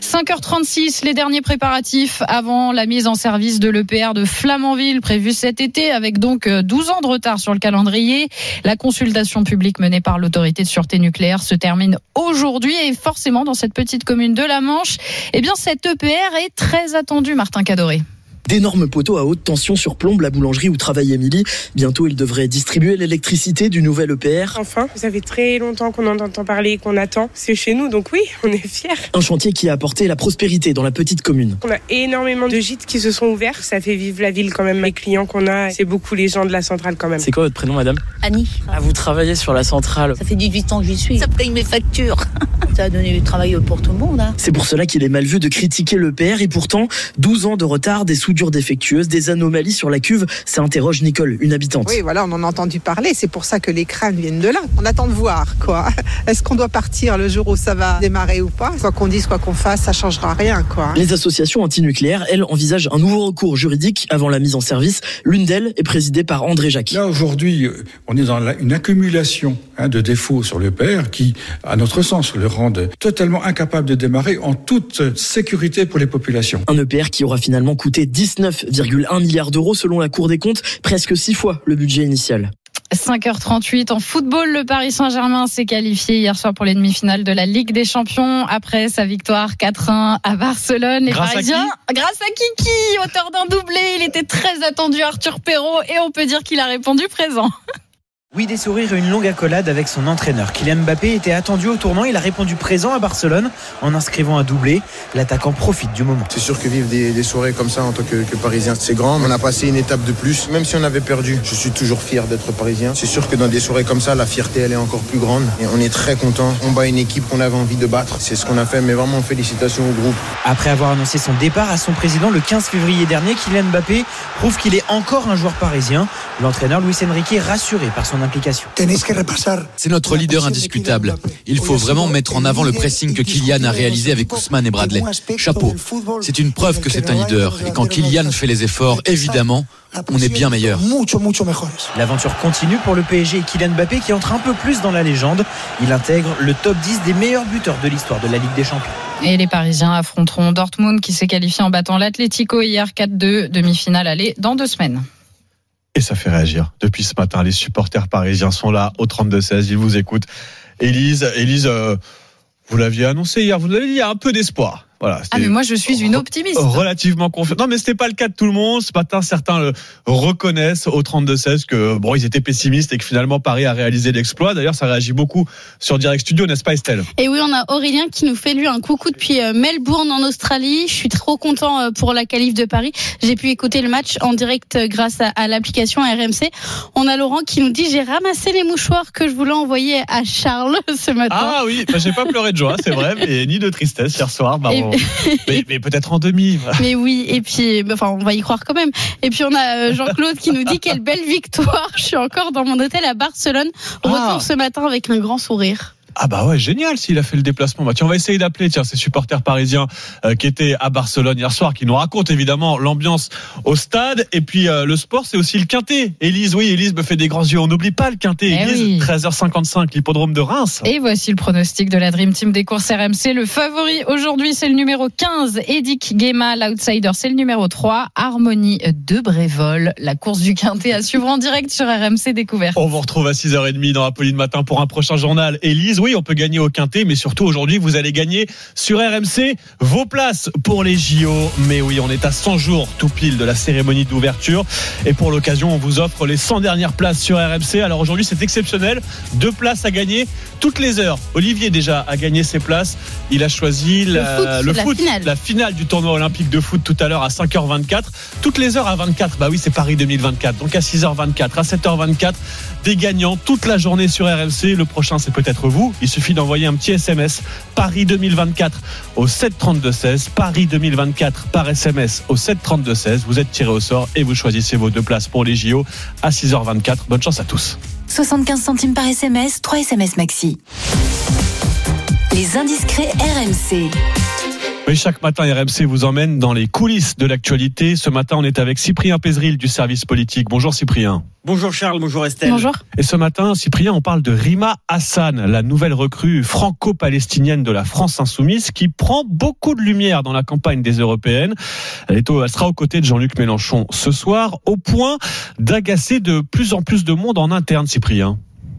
5h36, les derniers préparatifs avant la mise en service de l'EPR de Flamanville prévue cet été, avec donc 12 ans de retard sur le calendrier. La consultation publique menée par l'autorité de sûreté nucléaire se termine aujourd'hui et forcément dans cette petite commune de la Manche, eh bien cette EPR est très attendue, Martin Cadoré. D'énormes poteaux à haute tension surplombent la boulangerie où travaille Émilie. Bientôt, il devrait distribuer l'électricité du nouvel EPR. Enfin, ça fait très longtemps qu'on en entend parler et qu'on attend. C'est chez nous, donc oui, on est fiers. Un chantier qui a apporté la prospérité dans la petite commune. On a énormément de gîtes qui se sont ouverts. Ça fait vivre la ville quand même. Les clients qu'on a, c'est beaucoup les gens de la centrale quand même. C'est quoi votre prénom, madame ? Annie. Vous travaillez sur la centrale. Ça fait 18 ans que j'y suis. Ça paye mes factures. Ça a donné du travail pour tout le monde. C'est pour cela qu'il est mal vu de critiquer l'EPR et pourtant, 12 ans de retard, des soudures défectueuses, des anomalies sur la cuve, ça interroge Nicole, une habitante. Oui, voilà, on en a entendu parler. C'est pour ça que les crânes viennent de là. On attend de voir, quoi. Est-ce qu'on doit partir le jour où ça va démarrer ou pas ? Quoi qu'on dise, quoi qu'on fasse, ça changera rien, quoi. Les associations antinucléaires, elles, envisagent un nouveau recours juridique avant la mise en service. L'une d'elles est présidée par André Jacqui. Là, aujourd'hui, on est dans une accumulation de défauts sur l'EPR qui, à notre sens, le rendent totalement incapable de démarrer en toute sécurité pour les populations. Un EPR qui aura finalement coûté 19,1 milliards d'euros selon la Cour des comptes, presque 6 fois le budget initial. 5h38 en football, le Paris Saint-Germain s'est qualifié hier soir pour les demi-finales de la Ligue des Champions après sa victoire 4-1 à Barcelone. Les Parisiens, grâce à Kiki, auteur d'un doublé, il était très attendu, Arthur Perrault, et on peut dire qu'il a répondu présent. Oui, des sourires et une longue accolade avec son entraîneur. Kylian Mbappé était attendu au tournant. Il a répondu présent à Barcelone en inscrivant un doublé. L'attaquant profite du moment. C'est sûr que vivre des soirées comme ça en tant que Parisien, c'est grand. On a passé une étape de plus. Même si on avait perdu, je suis toujours fier d'être Parisien. C'est sûr que dans des soirées comme ça, la fierté, elle est encore plus grande. Et on est très content. On bat une équipe qu'on avait envie de battre. C'est ce qu'on a fait, mais vraiment félicitations au groupe. Après avoir annoncé son départ à son président le 15 février dernier, Kylian Mbappé prouve qu'il est encore un joueur parisien. L'entraîneur Luis Enrique est rassuré par son implication. C'est notre leader indiscutable. Il faut vraiment mettre en avant le pressing que Kylian a réalisé avec Ousmane et Bradley. Chapeau. C'est une preuve que c'est un leader. Et quand Kylian fait les efforts, évidemment, on est bien meilleur. L'aventure continue pour le PSG et Kylian Mbappé qui entre un peu plus dans la légende. Il intègre le top 10 des meilleurs buteurs de l'histoire de la Ligue des Champions. Et les Parisiens affronteront Dortmund qui s'est qualifié en battant l'Atlético hier 4-2, demi-finale aller dans 2 semaines. Et ça fait réagir. Depuis ce matin, les supporters parisiens sont là au 32-16. Ils vous écoutent. Élise, vous l'aviez annoncé hier. Vous l'avez dit, il y a un peu d'espoir. Voilà, mais moi je suis une optimiste. Relativement confiant. Non, mais c'était pas le cas de tout le monde. Ce matin, certains le reconnaissent au 32-16 que ils étaient pessimistes et que finalement Paris a réalisé l'exploit. D'ailleurs, ça réagit beaucoup sur Direct Studio, n'est-ce pas Estelle ? Et oui, on a Aurélien qui nous fait lui un coucou depuis Melbourne en Australie. Je suis trop content pour la qualif de Paris. J'ai pu écouter le match en direct grâce à l'application RMC. On a Laurent qui nous dit j'ai ramassé les mouchoirs que je voulais envoyer à Charles ce matin. Ah oui, j'ai pas pleuré de joie, c'est vrai, mais ni de tristesse hier soir. Mais peut-être en demi. Mais oui, et puis on va y croire quand même. Et puis on a Jean-Claude qui nous dit quelle belle victoire. Je suis encore dans mon hôtel à Barcelone. Retour ce matin avec un grand sourire. Ah bah ouais, génial s'il a fait le déplacement. Tiens, on va essayer d'appeler ces supporters parisiens qui étaient à Barcelone hier soir, qui nous racontent évidemment l'ambiance au stade. Et puis le sport, c'est aussi le Quintet. Élise me fait des grands yeux. On n'oublie pas le Quintet. Élise, 13h55, l'hippodrome de Reims. Et voici le pronostic de la Dream Team des courses RMC. Le favori aujourd'hui, c'est le numéro 15, Edic Guéma. L'outsider, c'est le numéro 3, Harmonie de Brévol. La course du Quintet à suivre en direct sur RMC Découverte. On vous retrouve à 6h30 dans Apolline Matin pour un prochain journal. Élise, oui, on peut gagner au Quintet, mais surtout aujourd'hui, vous allez gagner sur RMC vos places pour les JO. Mais oui, on est à 100 jours tout pile de la cérémonie d'ouverture. Et pour l'occasion, on vous offre les 100 dernières places sur RMC. Alors aujourd'hui, c'est exceptionnel. 2 places à gagner toutes les heures. Olivier, déjà, a gagné ses places. Il a choisi le foot, la finale du tournoi olympique de foot tout à l'heure à 5h24. Toutes les heures à 24. Bah oui, c'est Paris 2024. Donc à 6h24, à 7h24, des gagnants toute la journée sur RMC. Le prochain, c'est peut-être vous. Il suffit d'envoyer un petit SMS Paris 2024 au 732-16. Paris 2024 par SMS au 732-16. Vous êtes tiré au sort et vous choisissez vos 2 places pour les JO à 6h24. Bonne chance à tous. 75 centimes par SMS, 3 SMS maxi. Les indiscrets RMC. Oui, chaque matin, RMC vous emmène dans les coulisses de l'actualité. Ce matin, on est avec Cyprien Pézeril du service politique. Bonjour Cyprien. Bonjour Charles, bonjour Estelle. Bonjour. Et ce matin, Cyprien, on parle de Rima Hassan, la nouvelle recrue franco-palestinienne de la France insoumise qui prend beaucoup de lumière dans la campagne des européennes. Elle sera aux côtés de Jean-Luc Mélenchon ce soir, au point d'agacer de plus en plus de monde en interne, Cyprien.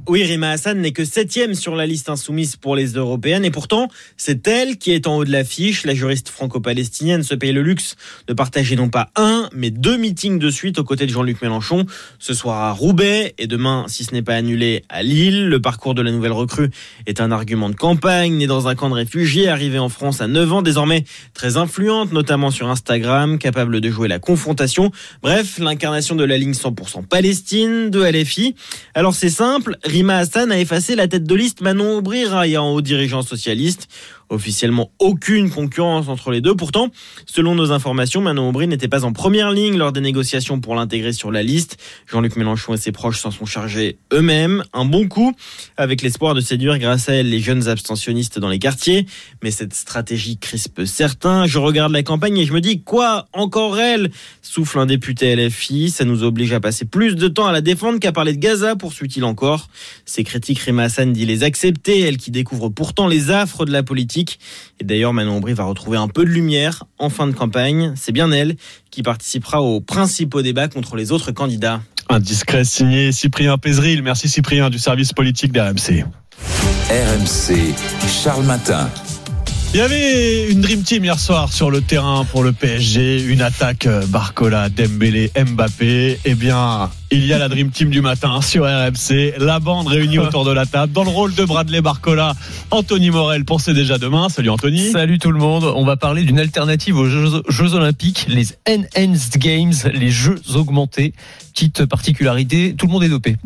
Oui, Rima Hassan n'est que 7e sur la liste insoumise pour les européennes et pourtant, c'est elle qui est en haut de l'affiche. La juriste franco-palestinienne se paye le luxe de partager non pas un, mais 2 meetings de suite aux côtés de Jean-Luc Mélenchon. Ce soir à Roubaix et demain, si ce n'est pas annulé, à Lille. Le parcours de la nouvelle recrue est un argument de campagne, née dans un camp de réfugiés, arrivée en France à 9 ans, désormais très influente, notamment sur Instagram, capable de jouer la confrontation. Bref, l'incarnation de la ligne 100% Palestine de LFI. Alors c'est simple, Rima Hassan a effacé la tête de liste Manon Aubry-Raïa en haut dirigeant socialiste. Officiellement aucune concurrence entre les deux. Pourtant, selon nos informations, Manon Aubry n'était pas en première ligne lors des négociations pour l'intégrer sur la liste. Jean-Luc Mélenchon et ses proches s'en sont chargés eux-mêmes. Un bon coup, avec l'espoir de séduire grâce à elle les jeunes abstentionnistes dans les quartiers. Mais cette stratégie crispe certains. Je regarde la campagne et je me dis, quoi, encore elle? Souffle un député LFI. Ça nous oblige à passer plus de temps à la défendre qu'à parler de Gaza, poursuit-il encore. Ses critiques, Rima Hassan dit les accepter, elle qui découvre pourtant les affres de la politique. Et d'ailleurs, Manon Aubry va retrouver un peu de lumière en fin de campagne. C'est bien elle qui participera aux principaux débats contre les autres candidats. Un discret signé Cyprien Pézeril. Merci Cyprien du service politique d'RMC. RMC, Charles Matin. Il y avait une Dream Team hier soir sur le terrain pour le PSG, une attaque Barcola, Dembélé, Mbappé. Eh bien, il y a la Dream Team du matin sur RMC, la bande réunie autour de la table, dans le rôle de Bradley Barcola, Anthony Morel pour C'est déjà demain. Salut Anthony. Salut tout le monde, on va parler d'une alternative aux Jeux Olympiques, les Enhanced Games, les Jeux augmentés. Petite particularité, tout le monde est dopé.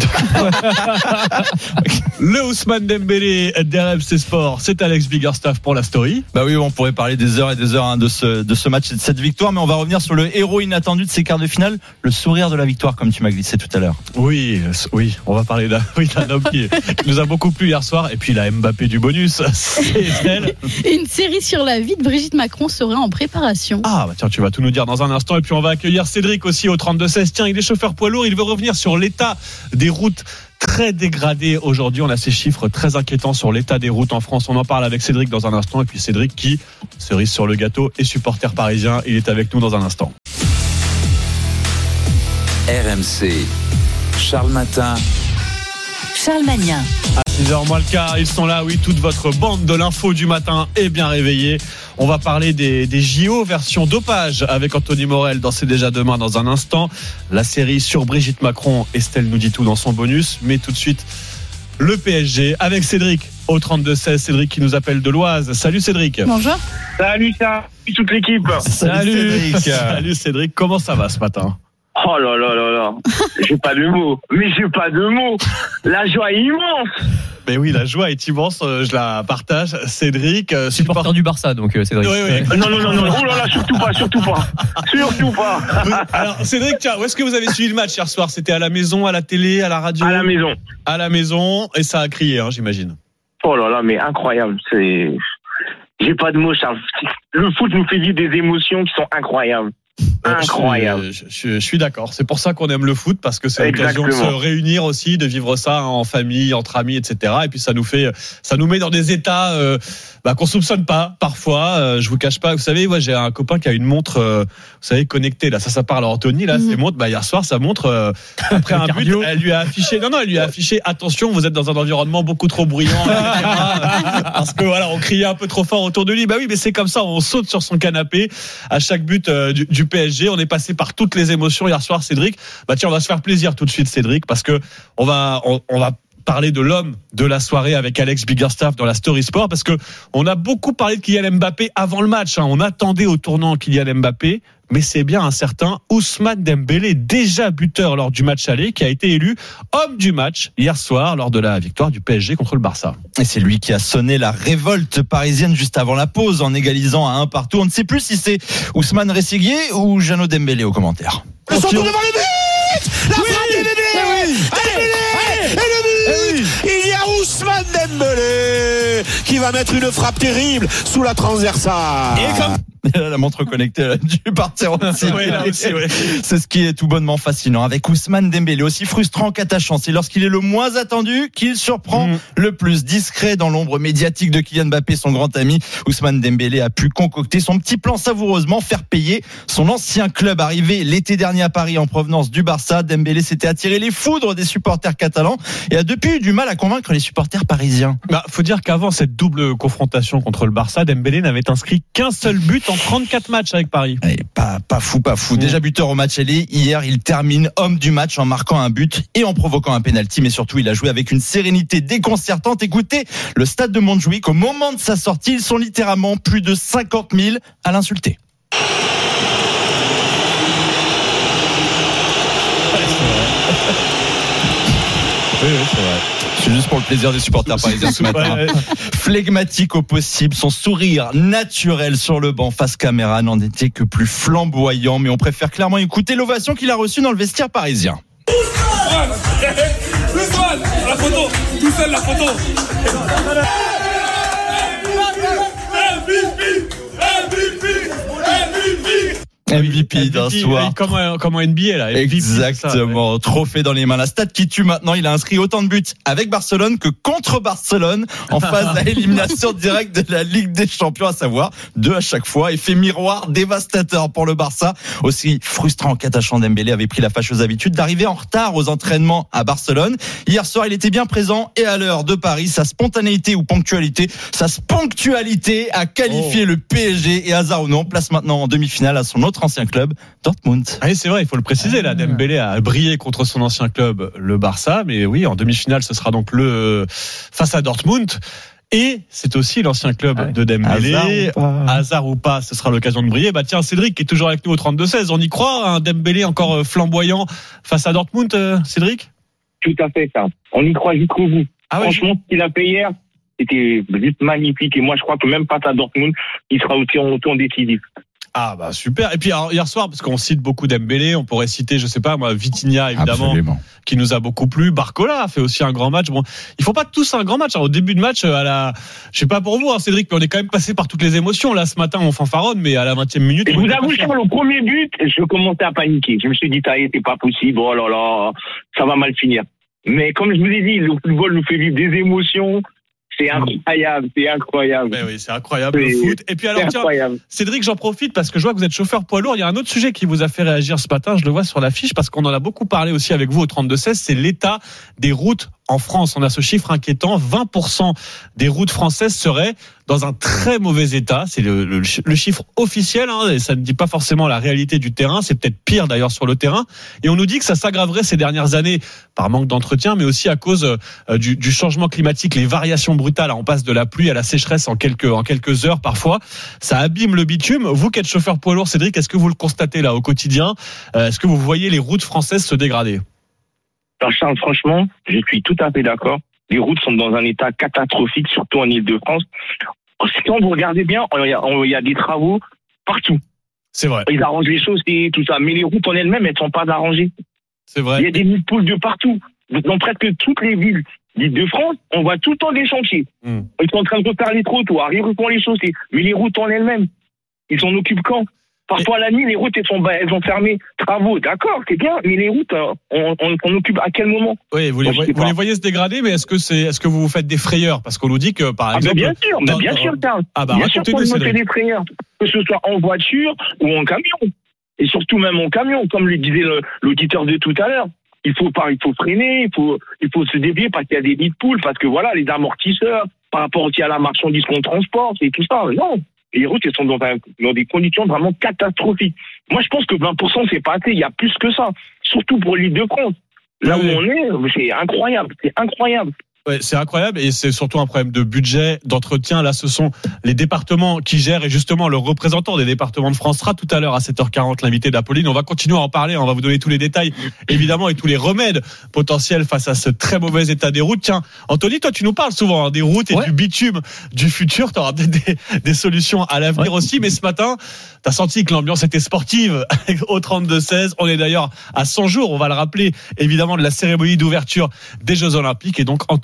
Le Ousmane Dembélé d'RMC Sport, c'est Alex Biggerstaff pour la story. Bah oui, on pourrait parler des heures et des heures de ce match et de cette victoire, mais on va revenir sur le héros inattendu de ces quarts de finale, le sourire de la victoire, comme tu m'as glissé tout à l'heure. Oui, on va parler d'un homme qui nous a beaucoup plu hier soir, et puis la Mbappé du bonus, c'est elle. Une série sur la vie de Brigitte Macron serait en préparation. Ah bah tiens, tu vas tout nous dire dans un instant, et puis on va accueillir Cédric aussi au 32-16. Tiens, il est chauffeur poids lourd, il veut revenir sur l'état des routes très dégradées aujourd'hui. On a ces chiffres très inquiétants sur l'état des routes en France. On en parle avec Cédric dans un instant. Et puis Cédric qui, cerise sur le gâteau, est supporter parisien. Il est avec nous dans un instant. RMC, Charles Matin. Charles Magnin. À 6h moins le quart, ils sont là, oui, toute votre bande de l'info du matin est bien réveillée. On va parler des JO version dopage avec Anthony Morel dans C'est déjà demain dans un instant. La série sur Brigitte Macron, Estelle nous dit tout dans son bonus. Mais tout de suite, le PSG avec Cédric au 32-16. Cédric qui nous appelle de l'Oise. Salut Cédric. Bonjour. Salut toute l'équipe. Salut Cédric. Salut Cédric, comment ça va ce matin? Oh là là là là, j'ai pas de mots. La joie est immense. Mais oui, la joie est immense, je la partage. Cédric, supporter du Barça, donc Cédric. Oui. Non. Oh là là, surtout pas. Alors Cédric, tiens, où est-ce que vous avez suivi le match hier soir? C'était à la maison, à la télé, à la radio? À la maison. À la maison, et ça a crié, j'imagine. Oh là là, mais incroyable. J'ai pas de mots, Charles. Le foot nous fait vivre des émotions qui sont incroyables. Incroyable. Je suis d'accord. C'est pour ça qu'on aime le foot, parce que c'est l'occasion de se réunir aussi, de vivre ça en famille, entre amis, etc. Et puis ça nous met dans des états qu'on soupçonne pas parfois. Je vous cache pas. Vous savez, moi j'ai un copain qui a une montre, vous savez, connectée. Là, ça parle à Anthony. Là, ces montres. Hier soir, sa montre après un but, elle lui a affiché. Attention, vous êtes dans un environnement beaucoup trop bruyant, etc. Parce que voilà, on criait un peu trop fort autour de lui. Bah oui, mais c'est comme ça. On saute sur son canapé à chaque but du PSG. On est passé par toutes les émotions hier soir, Cédric. Bah tiens, on va se faire plaisir tout de suite, Cédric, parce que on va parler de l'homme de la soirée avec Alex Biggerstaff dans la Story Sport, parce que on a beaucoup parlé de Kylian Mbappé avant le match. On attendait au tournant Kylian Mbappé, mais c'est bien un certain Ousmane Dembélé, déjà buteur lors du match aller, qui a été élu homme du match hier soir lors de la victoire du PSG contre le Barça. Et c'est lui qui a sonné la révolte parisienne juste avant la pause en égalisant à 1 partout. On ne sait plus si c'est Ousmane Rességuier ou Jeannot Dembélé aux commentaires. Ils sont devant le but. La frappe de Dembélé. Et le but. Il y a Ousmane Dembélé qui va mettre une frappe terrible sous la transversale. Et là, la montre connectée, elle a dû partir aussi. Oui, là aussi, ouais. C'est ce qui est tout bonnement fascinant. Avec Ousmane Dembélé, aussi frustrant qu'attachant, c'est lorsqu'il est le moins attendu qu'il surprend le plus. Discret dans l'ombre médiatique de Kylian Mbappé, son grand ami, Ousmane Dembélé a pu concocter son petit plan savoureusement, faire payer son ancien club. Arrivé l'été dernier à Paris en provenance du Barça, Dembélé s'était attiré les foudres des supporters catalans et a depuis eu du mal à convaincre les supporters parisiens. Faut dire qu'avant cette double confrontation contre le Barça, Dembélé n'avait inscrit qu'un seul but en 34 matchs avec Paris. Et pas fou. Déjà buteur au match aller. Hier, il termine homme du match en marquant un but et en provoquant un pénalty. Mais surtout, il a joué avec une sérénité déconcertante. Écoutez, le stade de Montjuïc, au moment de sa sortie, ils sont littéralement plus de 50 000 à l'insulter. Oui, c'est vrai. C'est juste pour le plaisir des supporters parisiens ce matin. Flegmatique au possible, son sourire naturel sur le banc face caméra n'en était que plus flamboyant, mais on préfère clairement écouter l'ovation qu'il a reçue dans le vestiaire parisien. Ousmane, la photo, tout seul la photo. MVP d'un soir. Comme un NBA là. Exactement. Trophée dans les mains. La stat qui tue maintenant. Il a inscrit autant de buts avec Barcelone que contre Barcelone en phase à élimination directe de la Ligue des Champions, à savoir 2 à chaque fois. Effet miroir dévastateur pour le Barça. Aussi frustrant qu'attachant, Dembélé avait pris la fâcheuse habitude d'arriver en retard aux entraînements à Barcelone. Hier soir, il était bien présent et à l'heure de Paris. Sa spontanéité ou ponctualité, a qualifié le PSG et hasard ou non, place maintenant en demi-finale à son autre ancien club, Dortmund. Oui, c'est vrai, il faut le préciser là. Dembélé a brillé contre son ancien club, le Barça, mais oui, en demi-finale, ce sera donc face à Dortmund. Et c'est aussi l'ancien club de Dembélé. Hasard ou pas, ce sera l'occasion de briller. Tiens, Cédric qui est toujours avec nous au 32-16. On y croit, un Dembélé encore flamboyant face à Dortmund, Cédric? Tout à fait, ça. On y croit jusqu'au bout. Franchement, ce qu'il a fait hier, c'était juste magnifique. Et moi, je crois que même face à Dortmund, il sera aussi en tour décisif. Super. Et puis alors, hier soir, parce qu'on cite beaucoup Dembélé, on pourrait citer, je sais pas moi, Vitinha évidemment. Absolument. Qui nous a beaucoup plu. Barcola a fait aussi un grand match. Bon, ils font pas tous un grand match. Au début de match, je sais pas pour vous, Cédric, mais on est quand même passé par toutes les émotions. Là, ce matin, on fanfaronne, mais à la 20e minute. Je vous avoue, sur le premier but, je commençais à paniquer. Je me suis dit, c'est pas possible. Oh là là, ça va mal finir. Mais comme je vous ai dit, le football nous fait vivre des émotions. C'est incroyable. Mais oui, c'est incroyable le foot. Et puis alors, tiens, Cédric, j'en profite parce que je vois que vous êtes chauffeur poids lourd. Il y a un autre sujet qui vous a fait réagir ce matin. Je le vois sur l'affiche parce qu'on en a beaucoup parlé aussi avec vous au 32-16. C'est l'état des routes en France. On a ce chiffre inquiétant. 20% des routes françaises seraient dans un très mauvais état. C'est le chiffre officiel, et ça ne dit pas forcément la réalité du terrain. C'est peut-être pire d'ailleurs sur le terrain. Et on nous dit que ça s'aggraverait ces dernières années par manque d'entretien, mais aussi à cause du changement climatique, les variations brutales. On passe de la pluie à la sécheresse en quelques heures parfois. Ça abîme le bitume. Vous qui êtes chauffeur poids lourd, Cédric, est-ce que vous le constatez là au quotidien? Est-ce que vous voyez les routes françaises se dégrader? Alors Charles, franchement, je suis tout à fait d'accord. Les routes sont dans un état catastrophique, surtout en Ile-de-France. Quand vous regardez bien, il y a des travaux partout. C'est vrai. Ils arrangent les choses et tout ça. Mais les routes en elles-mêmes, elles ne sont pas arrangées. C'est vrai. Il y a des nids de poules de partout. Dans presque toutes les villes d'Île-de-France, on voit tout le temps des chantiers. Ils sont en train de refaire les trottoirs, ils refont les chaussées. Mais les routes en elles-mêmes, ils s'en occupent quand? Parfois la nuit, les routes elles sont fermées. Travaux, d'accord, c'est bien, mais les routes, on occupe à quel moment? Oui, vous les voyez se dégrader, mais est-ce que vous vous faites des frayeurs? Parce qu'on nous dit que par exemple. Bien sûr, bien sûr, qu'on me fait des frayeurs, que ce soit en voiture ou en camion, et surtout même en camion, comme le disait l'auditeur de tout à l'heure. Il faut freiner, il faut se dévier parce qu'il y a des nids de poules, parce que voilà, les amortisseurs, par rapport aussi à la marchandise qu'on transporte et tout ça. Non. Les routes, elles sont dans des conditions vraiment catastrophiques. Moi, je pense que 20%, c'est pas assez. Il y a plus que ça. Surtout pour l'Île-de-France. Là où on est, c'est incroyable. C'est incroyable. Ouais, c'est incroyable et c'est surtout un problème de budget, d'entretien. Là, ce sont les départements qui gèrent et justement le représentant des départements de France sera tout à l'heure à 7h40 l'invité d'Apolline. On va continuer à en parler. On va vous donner tous les détails, évidemment, et tous les remèdes potentiels face à ce très mauvais état des routes. Tiens, Anthony, toi, tu nous parles souvent des routes et du bitume du futur. Tu auras des solutions à l'avenir aussi. Mais ce matin, tu as senti que l'ambiance était sportive au 32-16. On est d'ailleurs à 100 jours, on va le rappeler, évidemment, de la cérémonie d'ouverture des Jeux Olympiques. Et donc, Anthony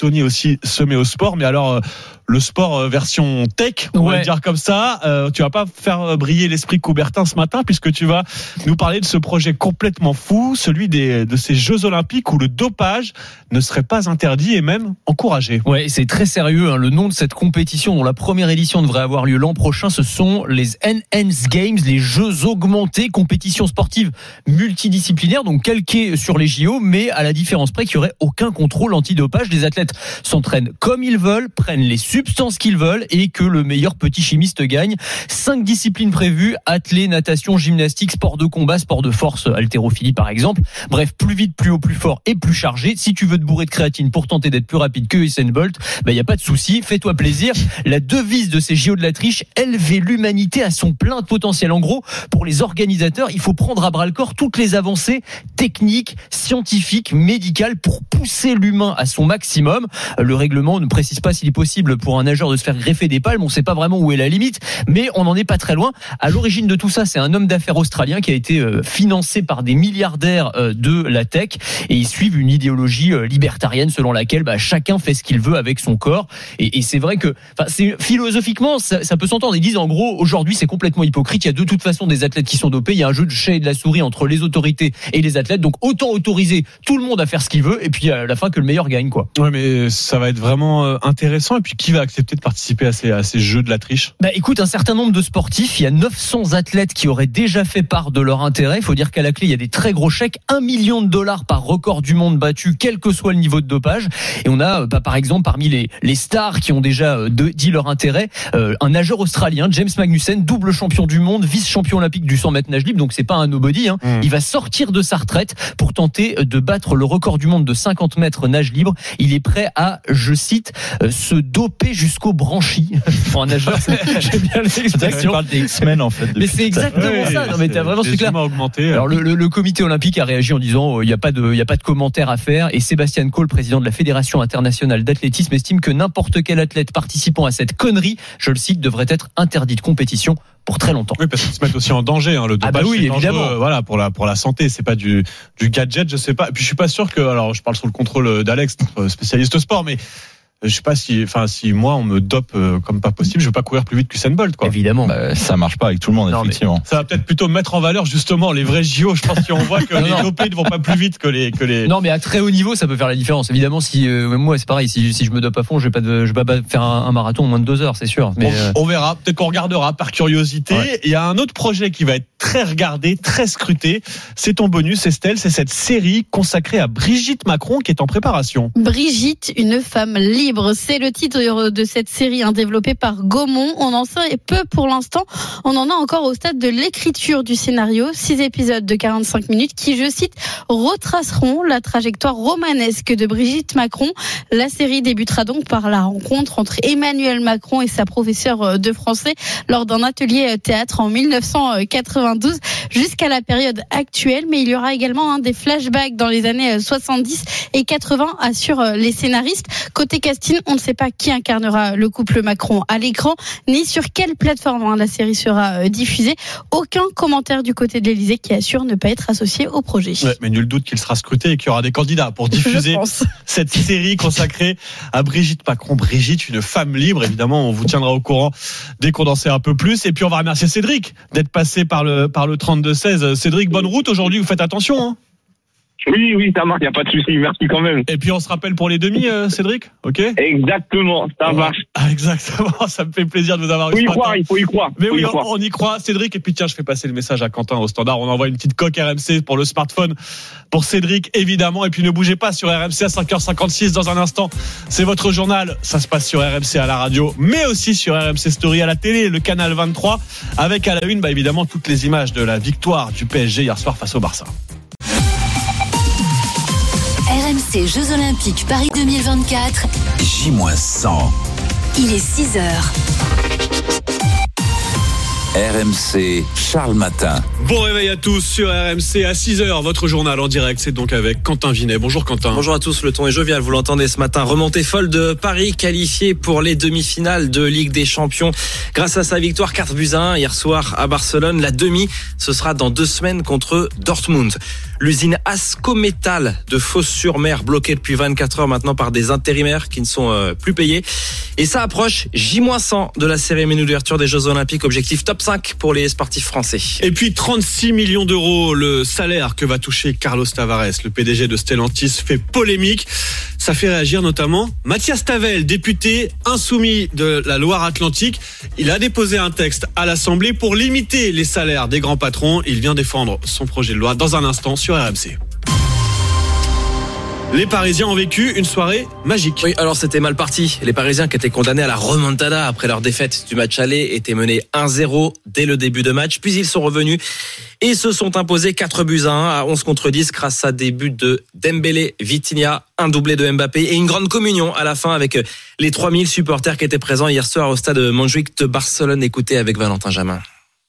Anthony aussi se met au sport, mais alors le sport version tech, on va le dire comme ça. Tu vas pas faire briller l'esprit Coubertin ce matin, puisque tu vas nous parler de ce projet complètement fou, celui de ces Jeux Olympiques où le dopage ne serait pas interdit et même encouragé. Ouais, c'est très sérieux. Le nom de cette compétition, dont la première édition devrait avoir lieu l'an prochain, ce sont les Enhanced Games, les Jeux augmentés, compétition sportive multidisciplinaire, donc calquée sur les JO, mais à la différence près qu'il n'y aurait aucun contrôle antidopage. Les athlètes s'entraînent comme ils veulent, prennent les substances qu'ils veulent et que le meilleur petit chimiste gagne. 5 disciplines prévues: athlé, natation, gymnastique, sport de combat, sport de force, haltérophilie par exemple. Bref, plus vite, plus haut, plus fort et plus chargé. Si tu veux te bourrer de créatine pour tenter d'être plus rapide que Usain Bolt, y a pas de souci, fais-toi plaisir. La devise de ces JO de la triche: élever l'humanité à son plein potentiel. En gros, pour les organisateurs, il faut prendre à bras le corps toutes les avancées techniques, scientifiques, médicales pour pousser l'humain à son maximum. Le règlement ne précise pas s'il est possible pour un nageur de se faire greffer des palmes, on sait pas vraiment où est la limite, mais on n'en est pas très loin. À l'origine de tout ça, c'est un homme d'affaires australien qui a été financé par des milliardaires de la tech, et ils suivent une idéologie libertarienne selon laquelle chacun fait ce qu'il veut avec son corps. Et c'est vrai que philosophiquement ça peut s'entendre. Ils disent en gros, aujourd'hui c'est complètement hypocrite, il y a de toute façon des athlètes qui sont dopés, il y a un jeu de chat et de la souris entre les autorités et les athlètes, donc autant autoriser tout le monde à faire ce qu'il veut, et puis à la fin que le meilleur gagne, quoi. Ouais, mais ça va être vraiment intéressant. Et puis qui va accepter de participer à ces jeux de la triche? Écoute, un certain nombre de sportifs, il y a 900 athlètes qui auraient déjà fait part de leur intérêt. Il faut dire qu'à la clé, il y a des très gros chèques, $1 million par record du monde battu, quel que soit le niveau de dopage. Et on a par exemple parmi les stars qui ont déjà dit leur intérêt, un nageur australien, James Magnussen, double champion du monde, vice-champion olympique du 100 mètres nage libre, donc c'est pas un nobody. Il va sortir de sa retraite pour tenter de battre le record du monde de 50 mètres nage libre. Il est prêt à, je cite, se doper jusqu'au branchi. Pour un nageur, j'aime bien l'expression. On parle des X-Men en fait. Mais c'est exactement ça. Non, mais t'as vraiment ce truc-là. Alors le comité olympique a réagi en disant il n'y a pas de commentaire à faire, et Sébastien Coe, président de la Fédération internationale d'athlétisme, estime que n'importe quel athlète participant à cette connerie, je le cite, devrait être interdit de compétition pour très longtemps. Oui, parce qu'ils se mettent aussi en danger, le dopage. Oui, évidemment. Voilà, pour la santé, c'est pas du gadget, je sais pas. Et puis je suis pas sûr que, alors je parle sous le contrôle d'Alex, notre spécialiste sport, mais je sais pas si moi on me dope comme pas possible, je veux pas courir plus vite qu'Usain Bolt, quoi. Évidemment. Ça marche pas avec tout le monde, effectivement. Ça va peut-être plutôt mettre en valeur justement les vrais JO. Je pense qu'on voit que les dopés ne vont pas plus vite que les. Non, mais à très haut niveau, ça peut faire la différence. Évidemment, si même moi c'est pareil, si je me dope à fond, je vais pas faire un marathon en moins de 2 heures, c'est sûr. Mais on verra. Peut-être qu'on regardera par curiosité. Ouais. Il y a un autre projet qui va être très regardé, très scruté. C'est ton bonus, Estelle. C'est cette série consacrée à Brigitte Macron qui est en préparation. Brigitte, une femme libre. C'est le titre de cette série développée par Gaumont. On en sait peu pour l'instant. On en a encore au stade de l'écriture du scénario. 6 épisodes de 45 minutes qui, je cite, retraceront la trajectoire romanesque de Brigitte Macron. La série débutera donc par la rencontre entre Emmanuel Macron et sa professeure de français lors d'un atelier théâtre en 1992 jusqu'à la période actuelle. Mais il y aura également des flashbacks dans les années 70 et 80, assurent les scénaristes. Côté casting, on ne sait pas qui incarnera le couple Macron à l'écran, ni sur quelle plateforme la série sera diffusée. Aucun commentaire du côté de l'Élysée qui assure ne pas être associé au projet. Ouais, mais nul doute qu'il sera scruté et qu'il y aura des candidats pour diffuser cette série consacrée à Brigitte Macron. Brigitte, une femme libre, évidemment, on vous tiendra au courant dès qu'on en sait un peu plus. Et puis on va remercier Cédric d'être passé par le 32-16. Cédric, bonne route aujourd'hui, vous faites attention. Oui, ça marche, il n'y a pas de souci, merci quand même. Et puis on se rappelle pour les demi, Cédric, ok? Exactement, ça marche. Exactement, ça me fait plaisir de vous avoir eu. Il faut y croire. Mais oui, on y croit, Cédric. Et puis tiens, je fais passer le message à Quentin au standard. On envoie une petite coque RMC pour le smartphone pour Cédric, évidemment. Et puis ne bougez pas sur RMC à 5h56 dans un instant. C'est votre journal, ça se passe sur RMC à la radio, mais aussi sur RMC Story à la télé, le canal 23, avec à la une, évidemment, toutes les images de la victoire du PSG hier soir face au Barça. RMC Jeux Olympiques Paris 2024. J-100. Il est 6h. RMC Charles Matin. Bon réveil à tous sur RMC à 6h. Votre journal en direct, c'est donc avec Quentin Vinet. Bonjour Quentin. Bonjour à tous, le ton est jovial, vous l'entendez ce matin. Remontée folle de Paris, qualifié pour les demi-finales de Ligue des Champions. Grâce à sa victoire 4-1 hier soir à Barcelone. La demi, ce sera dans 2 semaines contre Dortmund. L'usine Ascométal de Fos-sur-Mer, bloquée depuis 24 heures maintenant par des intérimaires qui ne sont plus payés. Et ça approche J-100 de la cérémonie d'ouverture des Jeux Olympiques. Objectif top 5 pour les sportifs français. Et puis 36 millions d'euros, le salaire que va toucher Carlos Tavares, le PDG de Stellantis, fait polémique. Ça fait réagir notamment Mathias Tavel, député insoumis de la Loire-Atlantique. Il a déposé un texte à l'Assemblée pour limiter les salaires des grands patrons. Il vient défendre son projet de loi dans un instant sur RMC. Les Parisiens ont vécu une soirée magique. Oui, alors c'était mal parti. Les Parisiens qui étaient condamnés à la remontada après leur défaite du match aller étaient menés 1-0 dès le début de match. Puis ils sont revenus et se sont imposés 4-1 à 11 contre 10 grâce à des buts de Dembélé, Vitinha, un doublé de Mbappé et une grande communion à la fin avec les 3000 supporters qui étaient présents hier soir au stade Montjuïc de Barcelone. Écoutez avec Valentin Jamin.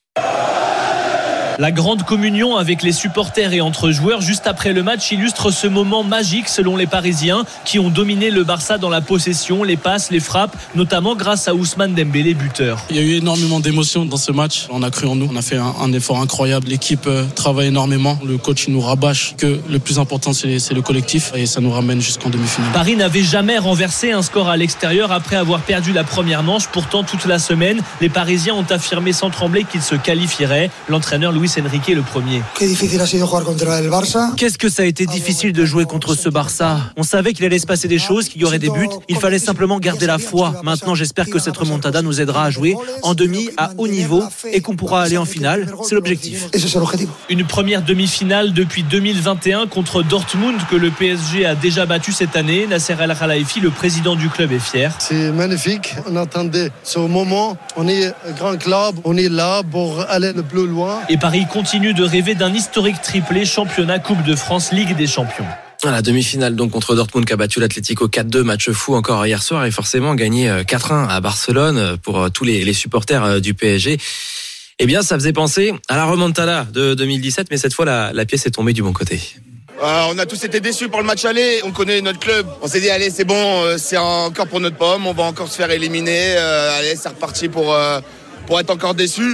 La grande communion avec les supporters et entre joueurs juste après le match illustre ce moment magique selon les Parisiens qui ont dominé le Barça dans la possession, les passes, les frappes, notamment grâce à Ousmane Dembélé, buteur. Il y a eu énormément d'émotions dans ce match. On a cru en nous, on a fait un effort incroyable. L'équipe travaille énormément. Le coach nous rabâche que le plus important c'est le collectif et ça nous ramène jusqu'en demi-finale. Paris n'avait jamais renversé un score à l'extérieur après avoir perdu la première manche. Pourtant, toute la semaine, les Parisiens ont affirmé sans trembler qu'ils se qualifieraient. L'entraîneur Luis Enrique le premier. Qu'est-ce que ça a été difficile de jouer contre ce Barça. On savait qu'il allait se passer des choses, qu'il y aurait des buts. Il fallait simplement garder la foi. Maintenant, j'espère que cette remontada nous aidera à jouer en demi à haut niveau et qu'on pourra aller en finale. C'est l'objectif. Une première demi-finale depuis 2021 contre Dortmund que le PSG a déjà battu cette année. Nasser El Khelaifi, le président du club, est fier. C'est magnifique. On attendait ce moment. On est un grand club. On est là pour aller le plus loin. Et Paris continue de rêver d'un historique triplé championnat, Coupe de France, Ligue des Champions. La demi-finale donc contre Dortmund qui a battu l'Atlético 4-2, match fou encore hier soir et forcément gagné 4-1 à Barcelone pour tous les supporters du PSG. Eh bien ça faisait penser à la remontada de 2017 mais cette fois la pièce est tombée du bon côté. On a tous été déçus pour le match aller, on connaît notre club. On s'est dit allez c'est bon, c'est encore pour notre pomme, on va encore se faire éliminer. Allez c'est reparti pour être encore déçus.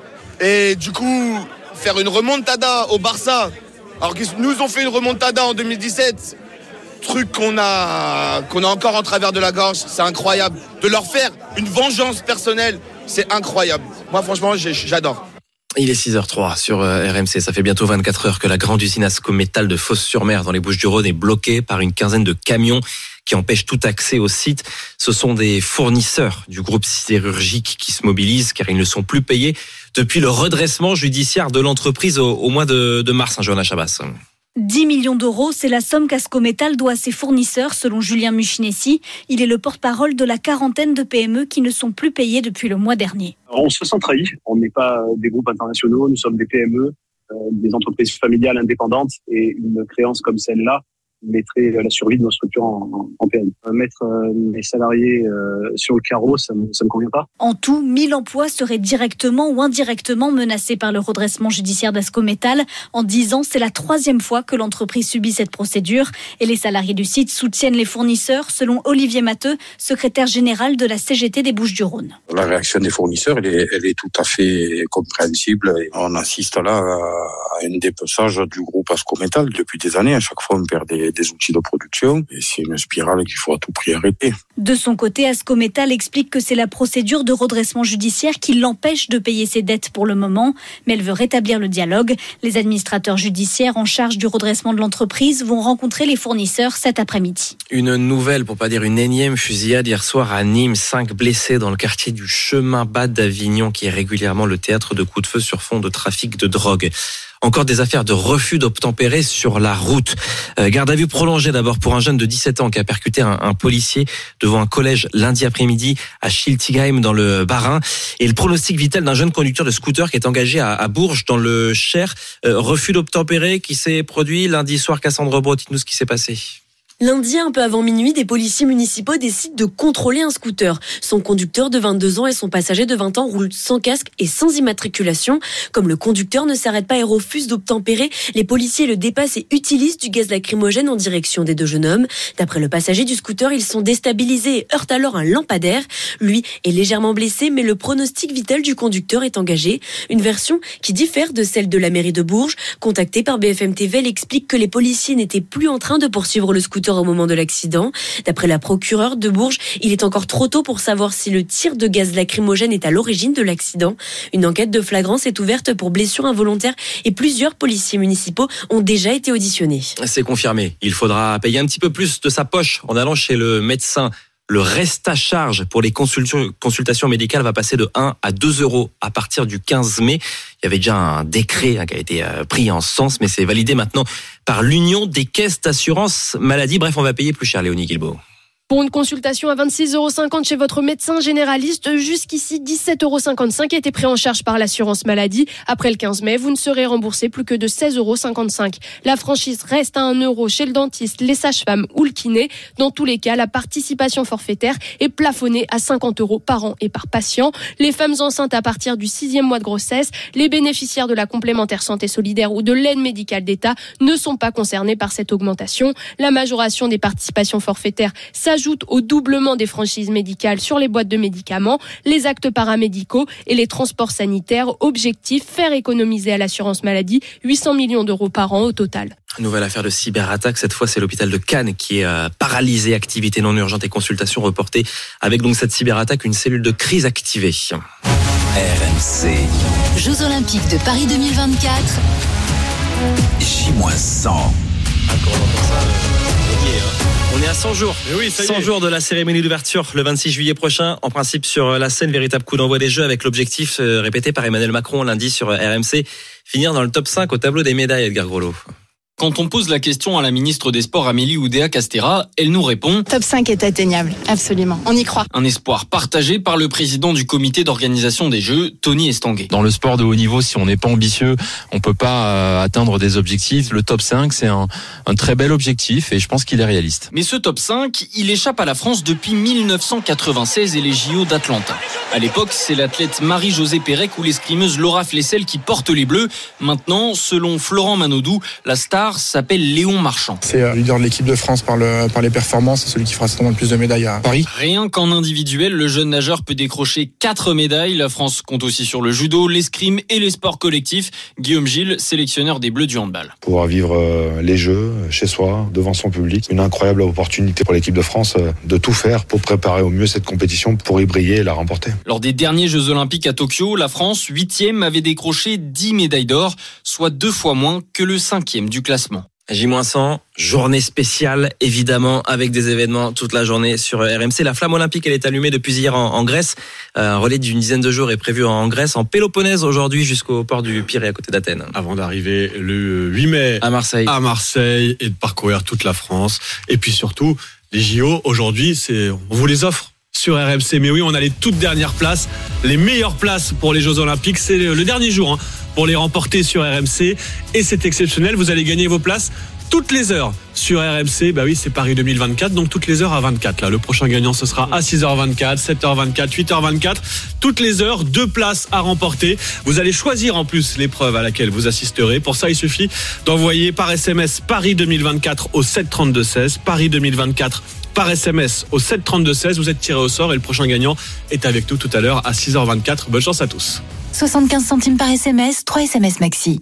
Et du coup faire une remontada au Barça, alors qu'ils nous ont fait une remontada en 2017, truc qu'on a encore en travers de la gorge, c'est incroyable. De leur faire une vengeance personnelle, c'est incroyable. Moi franchement, j'adore. Il est 6h03 sur RMC. Ça fait bientôt 24 heures que la grande usine Ascométal de Fos-sur-Mer dans les Bouches-du-Rhône est bloquée par une quinzaine de camions qui empêchent tout accès au site. Ce sont des fournisseurs du groupe sidérurgique qui se mobilisent car ils ne sont plus payés depuis le redressement judiciaire de l'entreprise au mois de mars, Johanna Chabas. 10 millions d'euros, c'est la somme qu'Ascométal doit à ses fournisseurs, selon Julien Muchinessi. Il est le porte-parole de la quarantaine de PME qui ne sont plus payés depuis le mois dernier. On se sent trahi. On n'est pas des groupes internationaux, nous sommes des PME, des entreprises familiales indépendantes et une créance comme celle-là mettrait la survie de nos structures en péril. Mettre les salariés sur le carreau, ça me convient pas. En tout, 1000 emplois seraient directement ou indirectement menacés par le redressement judiciaire d'Ascométal. En 10 ans, c'est la 3e fois que l'entreprise subit cette procédure. Et les salariés du site soutiennent les fournisseurs, selon Olivier Matteux, secrétaire général de la CGT des Bouches-du-Rhône. La réaction des fournisseurs, elle est tout à fait compréhensible. On assiste là à un dépeçage du groupe Ascométal depuis des années. À chaque fois, on perd des outils de production et c'est une spirale qu'il faut à tout prix arrêter. De son côté, Ascométal explique que c'est la procédure de redressement judiciaire qui l'empêche de payer ses dettes pour le moment, mais elle veut rétablir le dialogue. Les administrateurs judiciaires en charge du redressement de l'entreprise vont rencontrer les fournisseurs cet après-midi. Une nouvelle, pour pas dire une énième fusillade hier soir à Nîmes, 5 blessés dans le quartier du Chemin Bas d'Avignon qui est régulièrement le théâtre de coups de feu sur fond de trafic de drogue. Encore des affaires de refus d'obtempérer sur la route. Garde à vue prolongée d'abord pour un jeune de 17 ans qui a percuté un policier devant un collège lundi après-midi à Schiltigheim dans le Bas-Rhin. Et le pronostic vital d'un jeune conducteur de scooter qui est engagé à Bourges dans le Cher. Refus d'obtempérer qui s'est produit lundi soir. Cassandre Brault, dites-nous ce qui s'est passé. Lundi, un peu avant minuit, des policiers municipaux décident de contrôler un scooter. Son conducteur de 22 ans et son passager de 20 ans roulent sans casque et sans immatriculation. Comme le conducteur ne s'arrête pas et refuse d'obtempérer, les policiers le dépassent et utilisent du gaz lacrymogène en direction des deux jeunes hommes. D'après le passager du scooter, ils sont déstabilisés et heurtent alors un lampadaire. Lui est légèrement blessé, mais le pronostic vital du conducteur est engagé. Une version qui diffère de celle de la mairie de Bourges. Contacté par BFM TV, elle explique que les policiers n'étaient plus en train de poursuivre le scooter au moment de l'accident. D'après la procureure de Bourges, il est encore trop tôt pour savoir si le tir de gaz lacrymogène est à l'origine de l'accident. Une enquête de flagrance est ouverte pour blessure involontaire et plusieurs policiers municipaux ont déjà été auditionnés. C'est confirmé. Il faudra payer un petit peu plus de sa poche en allant chez le médecin. Le reste à charge pour les consultations médicales va passer de 1 à 2 euros à partir du 15 mai. Il y avait déjà un décret qui a été pris en ce sens, mais c'est validé maintenant par l'Union des caisses d'assurance maladie. Bref, on va payer plus cher, Léonie Guilbault. Pour une consultation à 26,50 € chez votre médecin généraliste, jusqu'ici 17,55 € a été pris en charge par l'assurance maladie. Après le 15 mai, vous ne serez remboursé plus que de 16,55 €. La franchise reste à 1 € chez le dentiste, les sages-femmes ou le kiné. Dans tous les cas, la participation forfaitaire est plafonnée à 50 € par an et par patient. Les femmes enceintes à partir du 6e mois de grossesse, les bénéficiaires de la complémentaire santé solidaire ou de l'aide médicale d'État ne sont pas concernés par cette augmentation. La majoration des participations forfaitaires s'ajoute au doublement des franchises médicales sur les boîtes de médicaments, les actes paramédicaux et les transports sanitaires. Objectif, faire économiser à l'assurance maladie 800 millions d'euros par an au total. Nouvelle affaire de cyberattaque. Cette fois, c'est l'hôpital de Cannes qui est paralysé. Activité non urgente et consultations reportées. Avec donc cette cyberattaque, une cellule de crise activée. RMC. Jeux Olympiques de Paris 2024. J-100. On est à 100 jours. Oui, 100 jours de la cérémonie d'ouverture le 26 juillet prochain. En principe sur la scène, véritable coup d'envoi des Jeux avec l'objectif répété par Emmanuel Macron lundi sur RMC, finir dans le top 5 au tableau des médailles, Edgar Groslo. Quand on pose la question à la ministre des Sports Amélie Oudéa-Castéra, elle nous répond: Top 5 est atteignable, absolument, on y croit. Un espoir partagé par le président du comité d'organisation des Jeux, Tony Estanguet. Dans le sport de haut niveau, si on n'est pas ambitieux, on peut pas atteindre des objectifs. Le top 5, c'est un très bel objectif et je pense qu'il est réaliste. Mais ce top 5, il échappe à la France depuis 1996 et les JO d'Atlanta. À l'époque, c'est l'athlète Marie-Josée Pérec ou l'escrimeuse Laura Flessel qui portent les Bleus. Maintenant, selon Florent Manodou, la star s'appelle Léon Marchand. C'est le leader de l'équipe de France par les performances, c'est celui qui fera certainement le plus de médailles à Paris. Rien qu'en individuel, le jeune nageur peut décrocher 4 médailles. La France compte aussi sur le judo, l'escrime et les sports collectifs. Guillaume Gilles, sélectionneur des Bleus du handball. Pouvoir vivre les Jeux chez soi, devant son public, une incroyable opportunité pour l'équipe de France de tout faire pour préparer au mieux cette compétition pour y briller et la remporter. Lors des derniers Jeux Olympiques à Tokyo, la France, 8e, avait décroché 10 médailles d'or, soit 2 fois moins que le 5e du classement. J-100, journée spéciale évidemment avec des événements toute la journée sur RMC. La flamme olympique, elle est allumée depuis hier en Grèce. Un relais d'une dizaine de jours est prévu en Grèce, en Péloponnèse aujourd'hui jusqu'au port du Pirée à côté d'Athènes. Avant d'arriver le 8 mai à Marseille et de parcourir toute la France. Et puis surtout, les JO aujourd'hui, on vous les offre sur RMC. Mais oui, on a les toutes dernières places, les meilleures places pour les Jeux Olympiques. C'est le dernier jour pour les remporter sur RMC. Et c'est exceptionnel, vous allez gagner vos places toutes les heures sur RMC. Bah oui, c'est Paris 2024, donc toutes les heures à 24. Là, le prochain gagnant, ce sera à 6h24, 7h24, 8h24. Toutes les heures, 2 places à remporter. Vous allez choisir en plus l'épreuve à laquelle vous assisterez. Pour ça, il suffit d'envoyer par SMS Paris 2024 au 732-16. Paris 2024 par SMS au 732-16. Vous êtes tiré au sort et le prochain gagnant est avec nous tout à l'heure à 6h24. Bonne chance à tous. 75 centimes par SMS, 3 SMS maxi.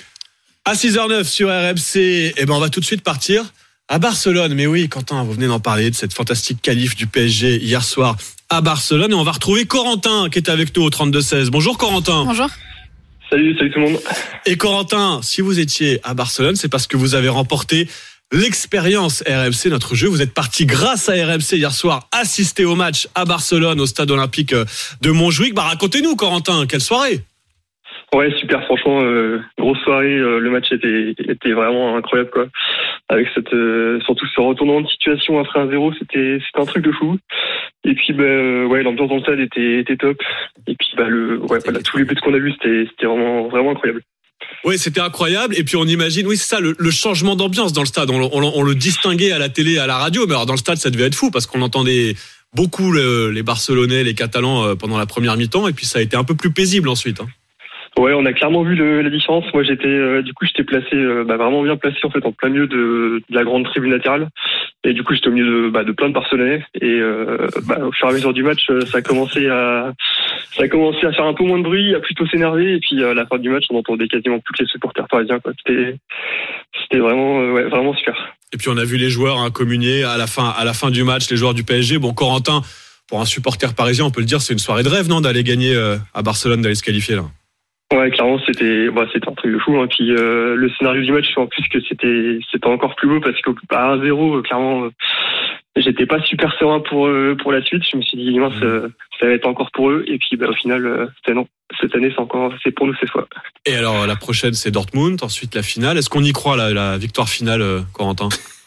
À 6h09 sur RMC, on va tout de suite partir à Barcelone. Mais oui, Quentin, vous venez d'en parler de cette fantastique qualif du PSG hier soir à Barcelone. Et on va retrouver Corentin qui est avec nous au 32-16. Bonjour Corentin. Bonjour. Salut tout le monde. Et Corentin, si vous étiez à Barcelone, c'est parce que vous avez remporté l'expérience RMC, notre jeu. Vous êtes parti grâce à RMC hier soir assister au match à Barcelone au stade olympique de Montjuïc. Racontez-nous Corentin, quelle soirée. Ouais, super, franchement, grosse soirée, le match était vraiment incroyable, quoi. Avec surtout ce retournement de situation après 1-0, c'était un truc de fou. Et puis, l'ambiance dans le stade était top. Et puis, tous les buts qu'on a vus, c'était vraiment, vraiment incroyable. Oui, c'était incroyable. Et puis on imagine, oui, c'est ça, le changement d'ambiance dans le stade. On le distinguait à la télé, à la radio, mais alors dans le stade, ça devait être fou parce qu'on entendait beaucoup les Barcelonais, les Catalans pendant la première mi-temps, et puis ça a été un peu plus paisible ensuite. Ouais, on a clairement vu la différence. Moi, j'étais placé, vraiment bien placé en fait, en plein milieu de la grande tribune latérale. Et du coup, j'étais au milieu de plein de Barcelonais. Et au fur et à mesure du match, ça a commencé à faire un peu moins de bruit, à plutôt s'énerver. Et puis à la fin du match, on entendait quasiment plus que les supporters parisiens, quoi. C'était vraiment super. Et puis on a vu les joueurs communier à la fin du match, les joueurs du PSG. Bon, Corentin, pour un supporter parisien, on peut le dire, c'est une soirée de rêve, non, d'aller gagner à Barcelone, d'aller se qualifier là. Ouais, clairement, c'était un truc de fou. Hein. Puis le scénario du match, en plus que c'était encore plus beau parce qu'à 1-0, clairement, j'étais pas super serein pour la suite. Je me suis dit mince, ça va être encore pour eux. Et puis au final, non. Cette année, c'est pour nous cette fois. Et alors la prochaine, c'est Dortmund. Ensuite la finale. Est-ce qu'on y croit la victoire finale, Corentin?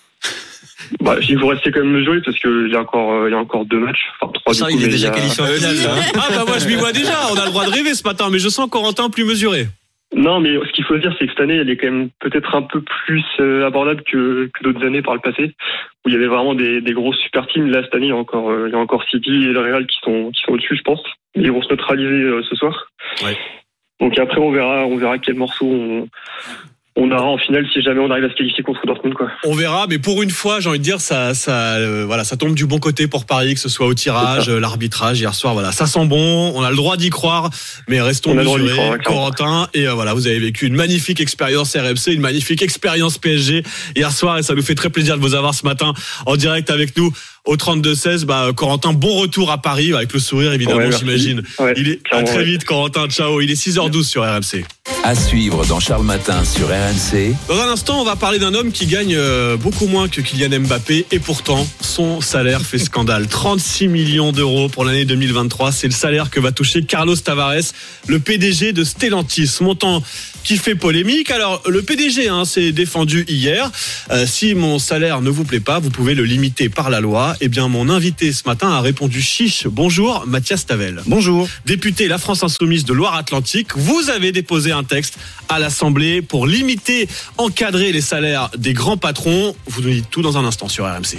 Il faut rester quand même mesuré parce qu'il y a encore 2 matchs, enfin 3. Ça, il est déjà qualifié en finale. Moi je m'y vois déjà. On a le droit de rêver ce matin, mais je sens Corentin plus mesuré. Non, mais ce qu'il faut dire, c'est que cette année, elle est quand même peut-être un peu plus abordable que d'autres années par le passé, où il y avait vraiment des grosses super teams. Là, cette année, il y a encore City et le Real qui sont au-dessus, je pense. Ils vont se neutraliser ce soir. Ouais. Donc après, on verra quel morceau on aura en finale si jamais on arrive à se qualifier contre Dortmund, quoi. On verra, mais pour une fois, j'ai envie de dire, ça tombe du bon côté pour Paris, que ce soit au tirage, l'arbitrage hier soir, voilà, ça sent bon, on a le droit d'y croire, mais restons mesurés, Corentin, et vous avez vécu une magnifique expérience RMC, une magnifique expérience PSG hier soir, et ça nous fait très plaisir de vous avoir ce matin en direct avec nous au 32-16. Corentin, bon retour à Paris, avec le sourire évidemment, j'imagine. Ouais, à très vite, Corentin, ciao, il est 6h12 sur RMC. À suivre dans Charles Matin sur RMC. Dans un instant, on va parler d'un homme qui gagne beaucoup moins que Kylian Mbappé, et pourtant son salaire fait scandale. 36 millions d'euros pour l'année 2023, c'est le salaire que va toucher Carlos Tavares, le PDG de Stellantis, montant qui fait polémique. Alors le PDG s'est défendu hier. Si mon salaire ne vous plaît pas, vous pouvez le limiter par la loi. Eh bien, mon invité ce matin a répondu chiche. Bonjour, Mathias Tavel. Bonjour. Député La France Insoumise de Loire-Atlantique, vous avez déposé un texte à l'Assemblée pour limiter, encadrer les salaires des grands patrons. Vous nous dites tout dans un instant sur RMC.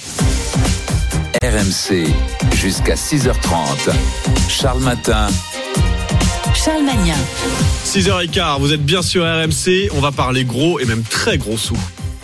RMC, jusqu'à 6h30. Charles Matin. Charles Magnin. 6h15, vous êtes bien sur RMC. On va parler gros et même très gros sous.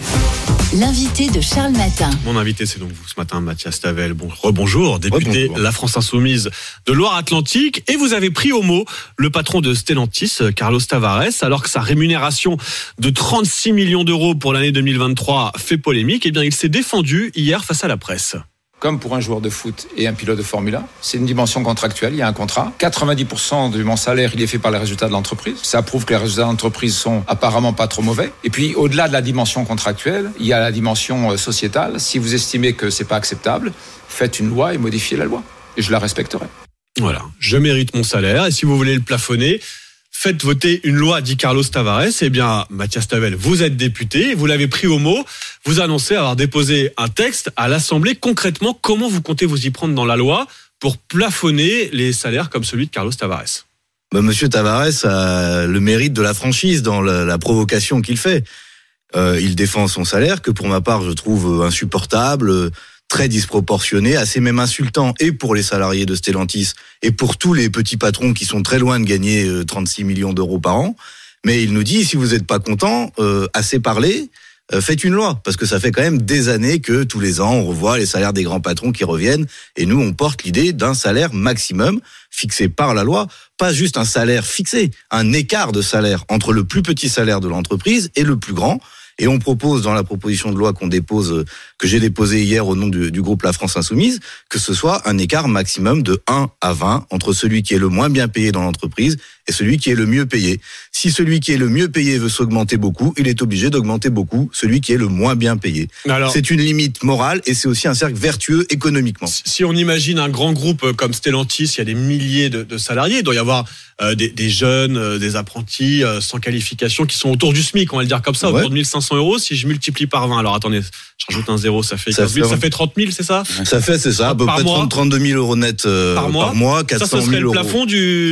L'invité de Charles Matin. Mon invité, c'est donc vous ce matin, Mathias Tavel. Rebonjour, député Rebonjour. La France Insoumise de Loire-Atlantique. Et vous avez pris au mot le patron de Stellantis, Carlos Tavares, alors que sa rémunération de 36 millions d'euros pour l'année 2023 fait polémique. Eh bien, il s'est défendu hier face à la presse. Comme pour un joueur de foot et un pilote de Formule 1, c'est une dimension contractuelle, il y a un contrat. 90% de mon salaire, il est fait par les résultats de l'entreprise. Ça prouve que les résultats de l'entreprise sont apparemment pas trop mauvais. Et puis, au-delà de la dimension contractuelle, il y a la dimension sociétale. Si vous estimez que c'est pas acceptable, faites une loi et modifiez la loi. Et je la respecterai. Voilà, je mérite mon salaire. Et si vous voulez le plafonner, faites voter une loi, dit Carlos Tavares. Eh bien, Mathias Tavel, vous êtes député, vous l'avez pris au mot. Vous annoncez avoir déposé un texte à l'Assemblée. Concrètement, comment vous comptez vous y prendre dans la loi pour plafonner les salaires comme celui de Carlos Tavares? Monsieur Tavares a le mérite de la franchise dans la provocation qu'il fait. Il défend son salaire, que pour ma part, je trouve insupportable, très disproportionné, assez même insultant, et pour les salariés de Stellantis, et pour tous les petits patrons qui sont très loin de gagner 36 millions d'euros par an. Mais il nous dit, si vous n'êtes pas content, assez parlé, faites une loi, parce que ça fait quand même des années que tous les ans, on revoit les salaires des grands patrons qui reviennent, et nous, on porte l'idée d'un salaire maximum fixé par la loi, pas juste un salaire fixé, un écart de salaire entre le plus petit salaire de l'entreprise et le plus grand. Et on propose dans la proposition de loi que j'ai déposée hier au nom du groupe La France Insoumise, que ce soit un écart maximum de 1 à 20 entre celui qui est le moins bien payé dans l'entreprise et celui qui est le mieux payé. Si celui qui est le mieux payé veut s'augmenter beaucoup, il est obligé d'augmenter beaucoup celui qui est le moins bien payé. Alors, c'est une limite morale et c'est aussi un cercle vertueux économiquement. Si on imagine un grand groupe comme Stellantis, il y a des milliers de salariés, il doit y avoir des jeunes, des apprentis sans qualification qui sont autour du SMIC, on va le dire comme ça, autour de 1500 500 €. Si je multiplie par 20, alors attendez, je rajoute un 0, ça fait 15 000, ça fait 30 000, c'est ça? C'est ça, à peu près 32 000 € net par mois, 400 000 €. Ça, ce serait le plafond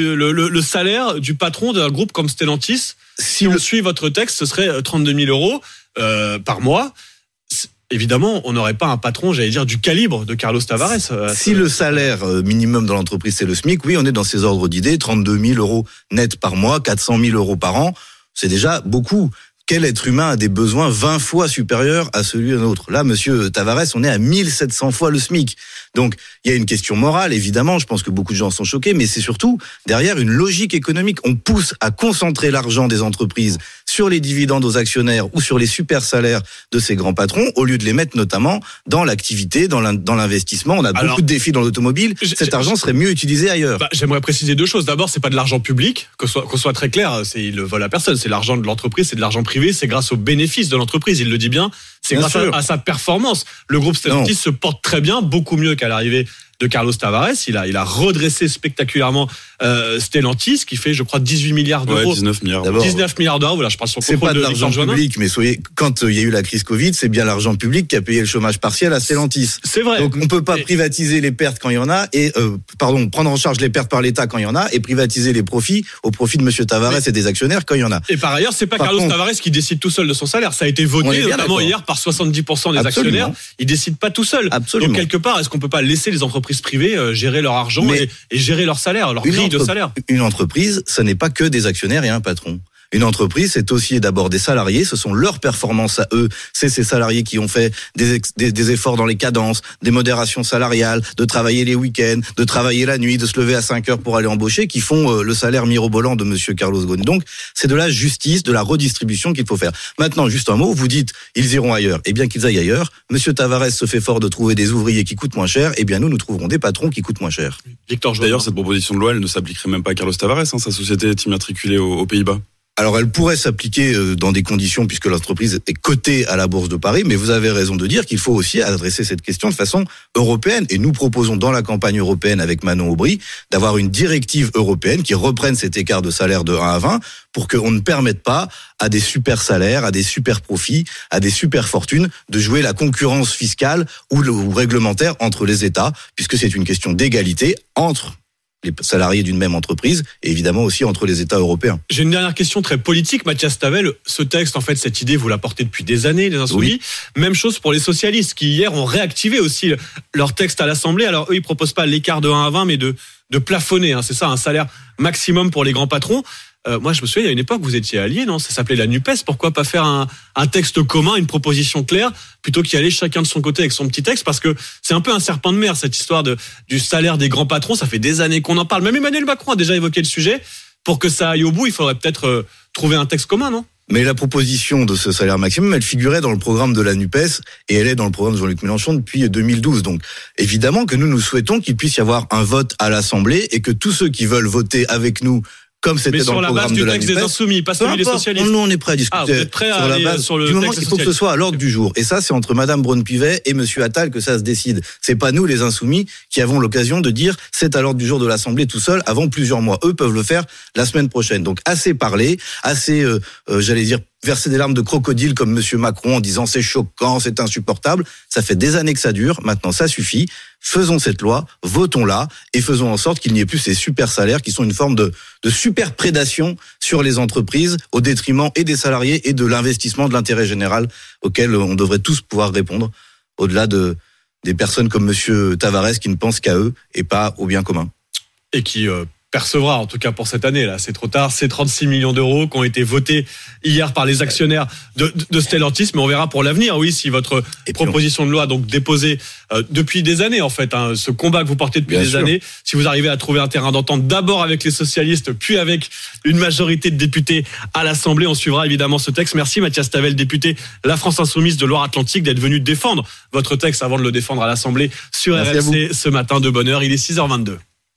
le salaire du patron d'un groupe comme Stellantis. Si on suit votre texte, ce serait 32 000 € par mois. Évidemment, on n'aurait pas un patron, j'allais dire, du calibre de Carlos Tavares. Si le salaire minimum dans l'entreprise, c'est le SMIC, oui, on est dans ces ordres d'idées, 32 000 € net par mois, 400 000 € par an, c'est déjà beaucoup. Quel être humain a des besoins 20 fois supérieurs à celui d'un autre? Là, monsieur Tavares, on est à 1700 fois le SMIC. Donc, il y a une question morale, évidemment, je pense que beaucoup de gens sont choqués, mais c'est surtout derrière une logique économique. On pousse à concentrer l'argent des entreprises sur les dividendes aux actionnaires ou sur les super salaires de ces grands patrons, au lieu de les mettre notamment dans l'activité, dans l'investissement. On a beaucoup de défis dans l'automobile. Cet argent serait mieux utilisé ailleurs. J'aimerais préciser deux choses. D'abord, c'est pas de l'argent public, qu'on soit très clair, il le vole à personne. C'est l'argent de l'entreprise, c'est de l'argent privé. C'est grâce aux bénéfices de l'entreprise, il le dit bien, c'est grâce à sa performance. Le groupe Stellantis se porte très bien, beaucoup mieux qu'à l'arrivée de Carlos Tavares. Il a redressé spectaculairement Stellantis, qui fait, je crois, 18 milliards d'euros. Ouais, 19 milliards. 19 milliards d'euros, voilà, je parle sur le contrôle de l'argent public, mais quand il y a eu la crise Covid, c'est bien l'argent public qui a payé le chômage partiel à Stellantis. C'est vrai. Donc on peut pas privatiser les pertes quand il y en a, et prendre en charge les pertes par l'État quand il y en a, et privatiser les profits au profit de monsieur Tavares et des actionnaires quand il y en a. Et par ailleurs, c'est pas Carlos Tavares qui décide tout seul de son salaire. Ça a été voté, notamment hier, par 70% des actionnaires. Il décide pas tout seul. Absolument. Donc quelque part, est-ce qu'on peut pas laisser les entreprises privées gérer leur argent et gérer leur salaire, leur grille de salaire? Une entreprise, ça n'est pas que des actionnaires et un patron. Une entreprise, c'est aussi d'abord des salariés, ce sont leurs performances à eux, c'est ces salariés qui ont fait des efforts dans les cadences, des modérations salariales, de travailler les week-ends, de travailler la nuit, de se lever à 5 heures pour aller embaucher, qui font le salaire mirobolant de monsieur Carlos Ghosn. Donc, c'est de la justice, de la redistribution qu'il faut faire. Maintenant, juste un mot, vous dites, ils iront ailleurs. Eh bien, qu'ils aillent ailleurs. Monsieur Tavares se fait fort de trouver des ouvriers qui coûtent moins cher, eh bien, nous trouverons des patrons qui coûtent moins cher. Victor Joannin. D'ailleurs, cette proposition de loi, elle ne s'appliquerait même pas à Carlos Tavares, sa société est immatriculée aux Pays-Bas. Alors, elle pourrait s'appliquer dans des conditions puisque l'entreprise est cotée à la Bourse de Paris, mais vous avez raison de dire qu'il faut aussi adresser cette question de façon européenne. Et nous proposons dans la campagne européenne avec Manon Aubry d'avoir une directive européenne qui reprenne cet écart de salaire de 1 à 20 pour qu'on ne permette pas à des super salaires, à des super profits, à des super fortunes de jouer la concurrence fiscale ou réglementaire entre les États, puisque c'est une question d'égalité entre les salariés d'une même entreprise et évidemment aussi entre les États européens. J'ai une dernière question très politique, Mathias Tavel. Ce texte, en fait, cette idée, vous la portez depuis des années, les Insoumis. Oui. Même chose pour les socialistes qui hier ont réactivé aussi leur texte à l'Assemblée. Alors eux, ils proposent pas l'écart de 1 à 20, mais de plafonner. C'est ça, un salaire maximum pour les grands patrons. Moi, je me souviens, il y a une époque, vous étiez alliés, non? Ça s'appelait la NUPES. Pourquoi pas faire un texte commun, une proposition claire, plutôt qu'y aller chacun de son côté avec son petit texte? Parce que c'est un peu un serpent de mer, cette histoire du salaire des grands patrons. Ça fait des années qu'on en parle. Même Emmanuel Macron a déjà évoqué le sujet. Pour que ça aille au bout, il faudrait peut-être trouver un texte commun, non? Mais la proposition de ce salaire maximum, elle figurait dans le programme de la NUPES et elle est dans le programme de Jean-Luc Mélenchon depuis 2012. Donc, évidemment que nous souhaitons qu'il puisse y avoir un vote à l'Assemblée et que tous ceux qui veulent voter avec nous, comme c'était dans le programme de la NUPES. Mais sur la base du texte des Insoumis, pas celui des socialistes. Nous, on est prêts à discuter. Vous êtes prêts à aller sur le du moment qu'il faut que ce soit à l'ordre du jour. Et ça, c'est entre Madame Braun-Pivet et Monsieur Attal que ça se décide. C'est pas nous, les Insoumis, qui avons l'occasion de dire c'est à l'ordre du jour de l'Assemblée tout seul avant plusieurs mois. Eux peuvent le faire la semaine prochaine. Donc, assez parlé, assez, j'allais dire, verser des larmes de crocodile comme monsieur Macron en disant c'est choquant, c'est insupportable. Ça fait des années que ça dure. Maintenant, ça suffit. Faisons cette loi, votons-la et faisons en sorte qu'il n'y ait plus ces super salaires qui sont une forme de super prédation sur les entreprises au détriment et des salariés et de l'investissement de l'intérêt général auquel on devrait tous pouvoir répondre au-delà des personnes comme monsieur Tavares qui ne pensent qu'à eux et pas au bien commun. Et qui percevra, en tout cas pour cette année, là, c'est trop tard, ces 36 millions d'euros qui ont été votés hier par les actionnaires de Stellantis, mais on verra pour l'avenir, oui, si votre proposition de loi, donc déposée depuis des années, en fait, ce combat que vous portez depuis des années, si vous arrivez à trouver un terrain d'entente d'abord avec les socialistes, puis avec une majorité de députés à l'Assemblée, on suivra évidemment ce texte. Merci Mathias Tavel, député La France Insoumise de Loire-Atlantique, d'être venu défendre votre texte avant de le défendre à l'Assemblée sur RMC ce matin de bonne heure. Il est 6h22.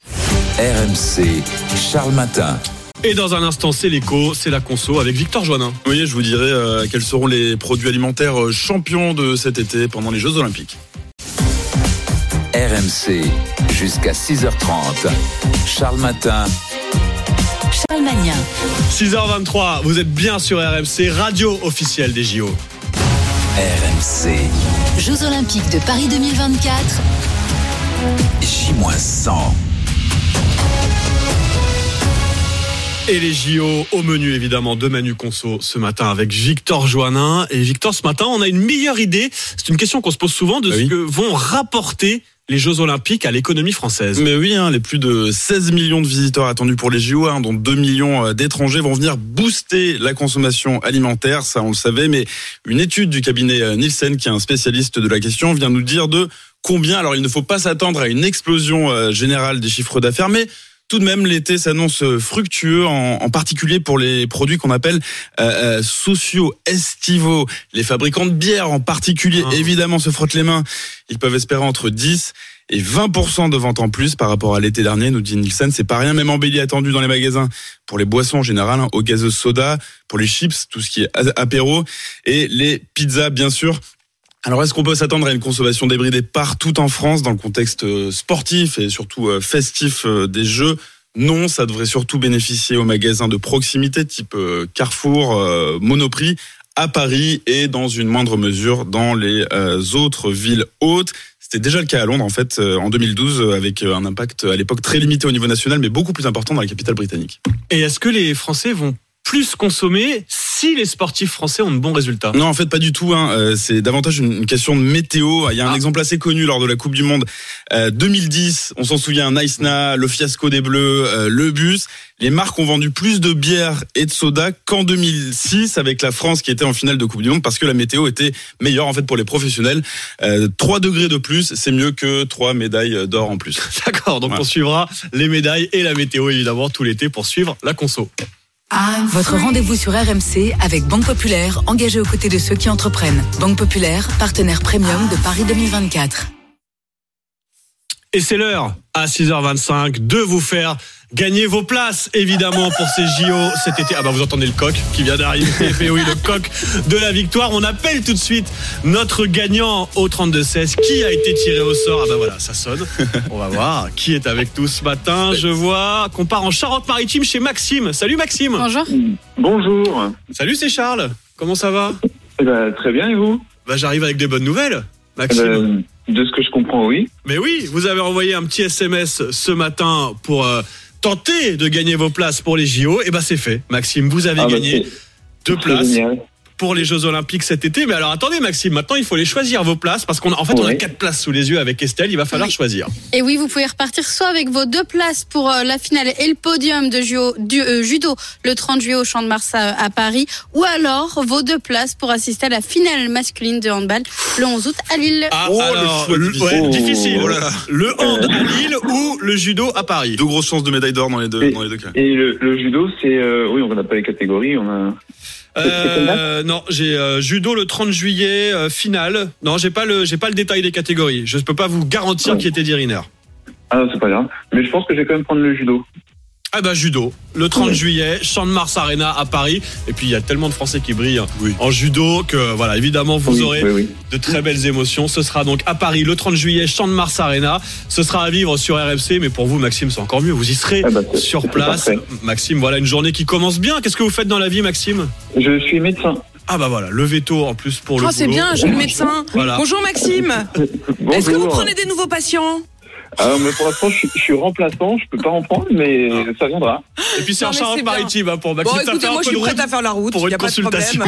RMC, Charles Matin. Et dans un instant, c'est l'écho, c'est la conso avec Victor Joannin. Oui, je vous dirai quels seront les produits alimentaires champions de cet été pendant les Jeux Olympiques. RMC, jusqu'à 6h30. Charles Matin. Charles Magnien. 6h23, vous êtes bien sur RMC, radio officielle des JO. RMC. Jeux Olympiques de Paris 2024. J-100. Et les JO au menu évidemment de Manu Conso ce matin avec Victor Joannin. Et Victor, ce matin, on a une meilleure idée. C'est une question qu'on se pose souvent de ce que vont rapporter les Jeux Olympiques à l'économie française. Mais oui, les plus de 16 millions de visiteurs attendus pour les JO, dont 2 millions d'étrangers, vont venir booster la consommation alimentaire. Ça, on le savait, mais une étude du cabinet Nielsen, qui est un spécialiste de la question, vient nous dire de combien. Alors, il ne faut pas s'attendre à une explosion générale des chiffres d'affaires, mais tout de même, l'été s'annonce fructueux, en particulier pour les produits qu'on appelle socio-estivaux. Les fabricants de bière en particulier, évidemment, se frottent les mains. Ils peuvent espérer entre 10 et 20% de ventes en plus par rapport à l'été dernier, nous dit Nielsen. C'est pas rien, même embelli attendu dans les magasins pour les boissons en général, aux gazeuses soda, pour les chips, tout ce qui est apéro, et les pizzas, bien sûr. Alors, est-ce qu'on peut s'attendre à une consommation débridée partout en France dans le contexte sportif et surtout festif des Jeux ? Non, ça devrait surtout bénéficier aux magasins de proximité type Carrefour, Monoprix, à Paris et dans une moindre mesure dans les autres villes hautes. C'était déjà le cas à Londres en fait en 2012 avec un impact à l'époque très limité au niveau national mais beaucoup plus important dans la capitale britannique. Et est-ce que les Français vont plus consommer si les sportifs français ont de bons résultats? Non, en fait, pas du tout. C'est davantage une question de météo. Il y a un exemple assez connu lors de la Coupe du Monde 2010. On s'en souvient, Naïsna, le fiasco des Bleus, le bus. Les marques ont vendu plus de bière et de soda qu'en 2006 avec la France qui était en finale de Coupe du Monde parce que la météo était meilleure en fait pour les professionnels. 3 degrés de plus, c'est mieux que 3 médailles d'or en plus. D'accord, donc on suivra les médailles et la météo évidemment tout l'été pour suivre la conso. Votre rendez-vous sur RMC avec Banque Populaire, engagée aux côtés de ceux qui entreprennent. Banque Populaire, partenaire premium de Paris 2024. Et c'est l'heure, à 6h25, de vous faire gagner vos places, évidemment, pour ces JO cet été. Vous entendez le coq qui vient d'arriver. Et oui, le coq de la victoire. On appelle tout de suite notre gagnant au 32-16. Qui a été tiré au sort? Voilà, ça sonne. On va voir qui est avec nous ce matin. Je vois qu'on part en Charente-Maritime chez Maxime. Salut Maxime. Bonjour. Bonjour. Salut, c'est Charles. Comment ça va? Très bien, et vous? J'arrive avec des bonnes nouvelles, Maxime. De ce que je comprends, oui. Mais oui, vous avez envoyé un petit SMS ce matin pour tenter de gagner vos places pour les JO. Et c'est fait, Maxime, vous avez gagné 2 places pour les Jeux Olympiques cet été. Mais alors attendez Maxime, maintenant il faut les choisir vos places parce qu'on a 4 places sous les yeux avec Estelle, il va falloir choisir. Et oui, vous pouvez repartir soit avec vos 2 places pour la finale et le podium de judo le 30 juillet au Champ de Mars à Paris, ou alors vos 2 places pour assister à la finale masculine de handball le 11 août à Lille. Difficile. Le hand à Lille ou le judo à Paris. 2 grosses chances de médaille d'or dans les deux cas. Et le judo, c'est on n'a pas les catégories, on a. Non, j'ai judo le 30 juillet finale. Non, j'ai pas le détail des catégories. Je ne peux pas vous garantir qui était Diriner. C'est pas grave. Mais je pense que je vais quand même prendre le judo. Judo, le 30 juillet, Champ de Mars Arena à Paris. Et puis il y a tellement de Français qui brillent en judo que évidemment vous aurez de très belles émotions. Ce sera donc à Paris le 30 juillet, Champ de Mars Arena. Ce sera à vivre sur RMC, mais pour vous Maxime c'est encore mieux, vous y serez sur place. Maxime, une journée qui commence bien. Qu'est-ce que vous faites dans la vie Maxime? Je suis médecin. Le veto en plus pour le boulot. C'est bien, jeune médecin. Bonjour Maxime. Bonjour. Est-ce que vous prenez des nouveaux patients? Mais pour l'instant, je suis remplaçant, je peux pas en prendre, mais ça viendra. Et puis c'est en Charente-Maritime pour Maxime. Écoutez, moi je suis prête à faire la route pour une consultation.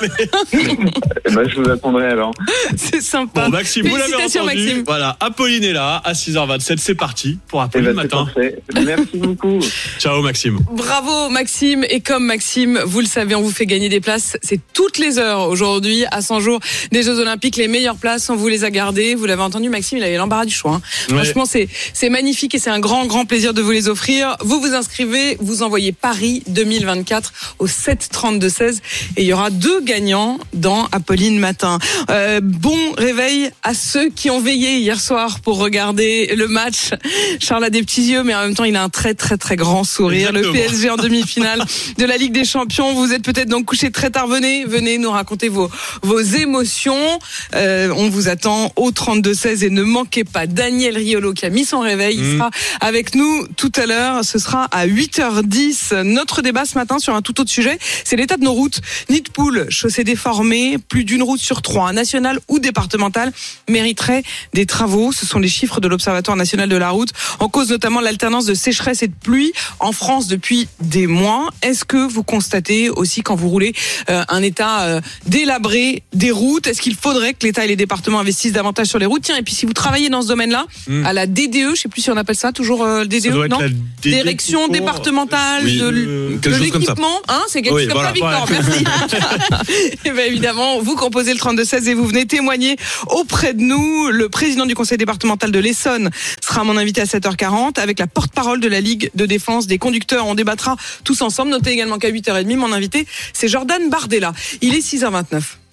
Je vous attendrai alors. C'est sympa. Maxime, vous l'avez entendu. Maxime. Apolline est là à 6h27. C'est parti pour Apolline matin. Merci beaucoup. Ciao Maxime. Bravo Maxime. Et comme Maxime, vous le savez, on vous fait gagner des places. C'est toutes les heures aujourd'hui à 100 jours des Jeux Olympiques. Les meilleures places, on vous les a gardées. Vous l'avez entendu, Maxime, il avait l'embarras du choix. Franchement, c'est magnifique et c'est un grand plaisir de vous les offrir. Vous vous inscrivez, vous envoyez Paris 2024 au 732-16 et il y aura 2 gagnants dans Apolline Matin. Bon réveil à ceux qui ont veillé hier soir pour regarder le match. Charles a des petits yeux, mais en même temps il a un très grand sourire. Exactement. Le PSG en demi-finale de la Ligue des Champions. Vous êtes peut-être donc couché très tard. Venez nous raconter vos émotions. On vous attend au 32-16 et ne manquez pas Daniel Riolo qui a mis son réveil. Il sera avec nous tout à l'heure. Ce sera à 8h10. Notre débat ce matin sur un tout autre sujet, c'est l'état de nos routes. Nid de poule, chaussées déformées, plus d'une route sur 3, nationale ou départementale, mériterait des travaux. Ce sont les chiffres de l'Observatoire national de la route. En cause notamment l'alternance de sécheresse et de pluie en France depuis des mois. Est-ce que vous constatez aussi quand vous roulez un état délabré des routes? Est-ce qu'il faudrait que l'État et les départements investissent davantage sur les routes? Tiens, et puis si vous travaillez dans ce domaine-là, à la DDE, je sais plus si on appelle ça toujours DDE, non? Direction départementale de l'équipement, hein? C'est quelque chose comme ça, Victor. Merci. Et bien évidemment, vous composez le 32-16 et vous venez témoigner auprès de nous. Le président du conseil départemental de l'Essonne sera mon invité à 7h40 avec la porte-parole de la Ligue de défense des conducteurs. On débattra tous ensemble. Notez également qu'à 8h30, mon invité, c'est Jordan Bardella. Il est 6h29.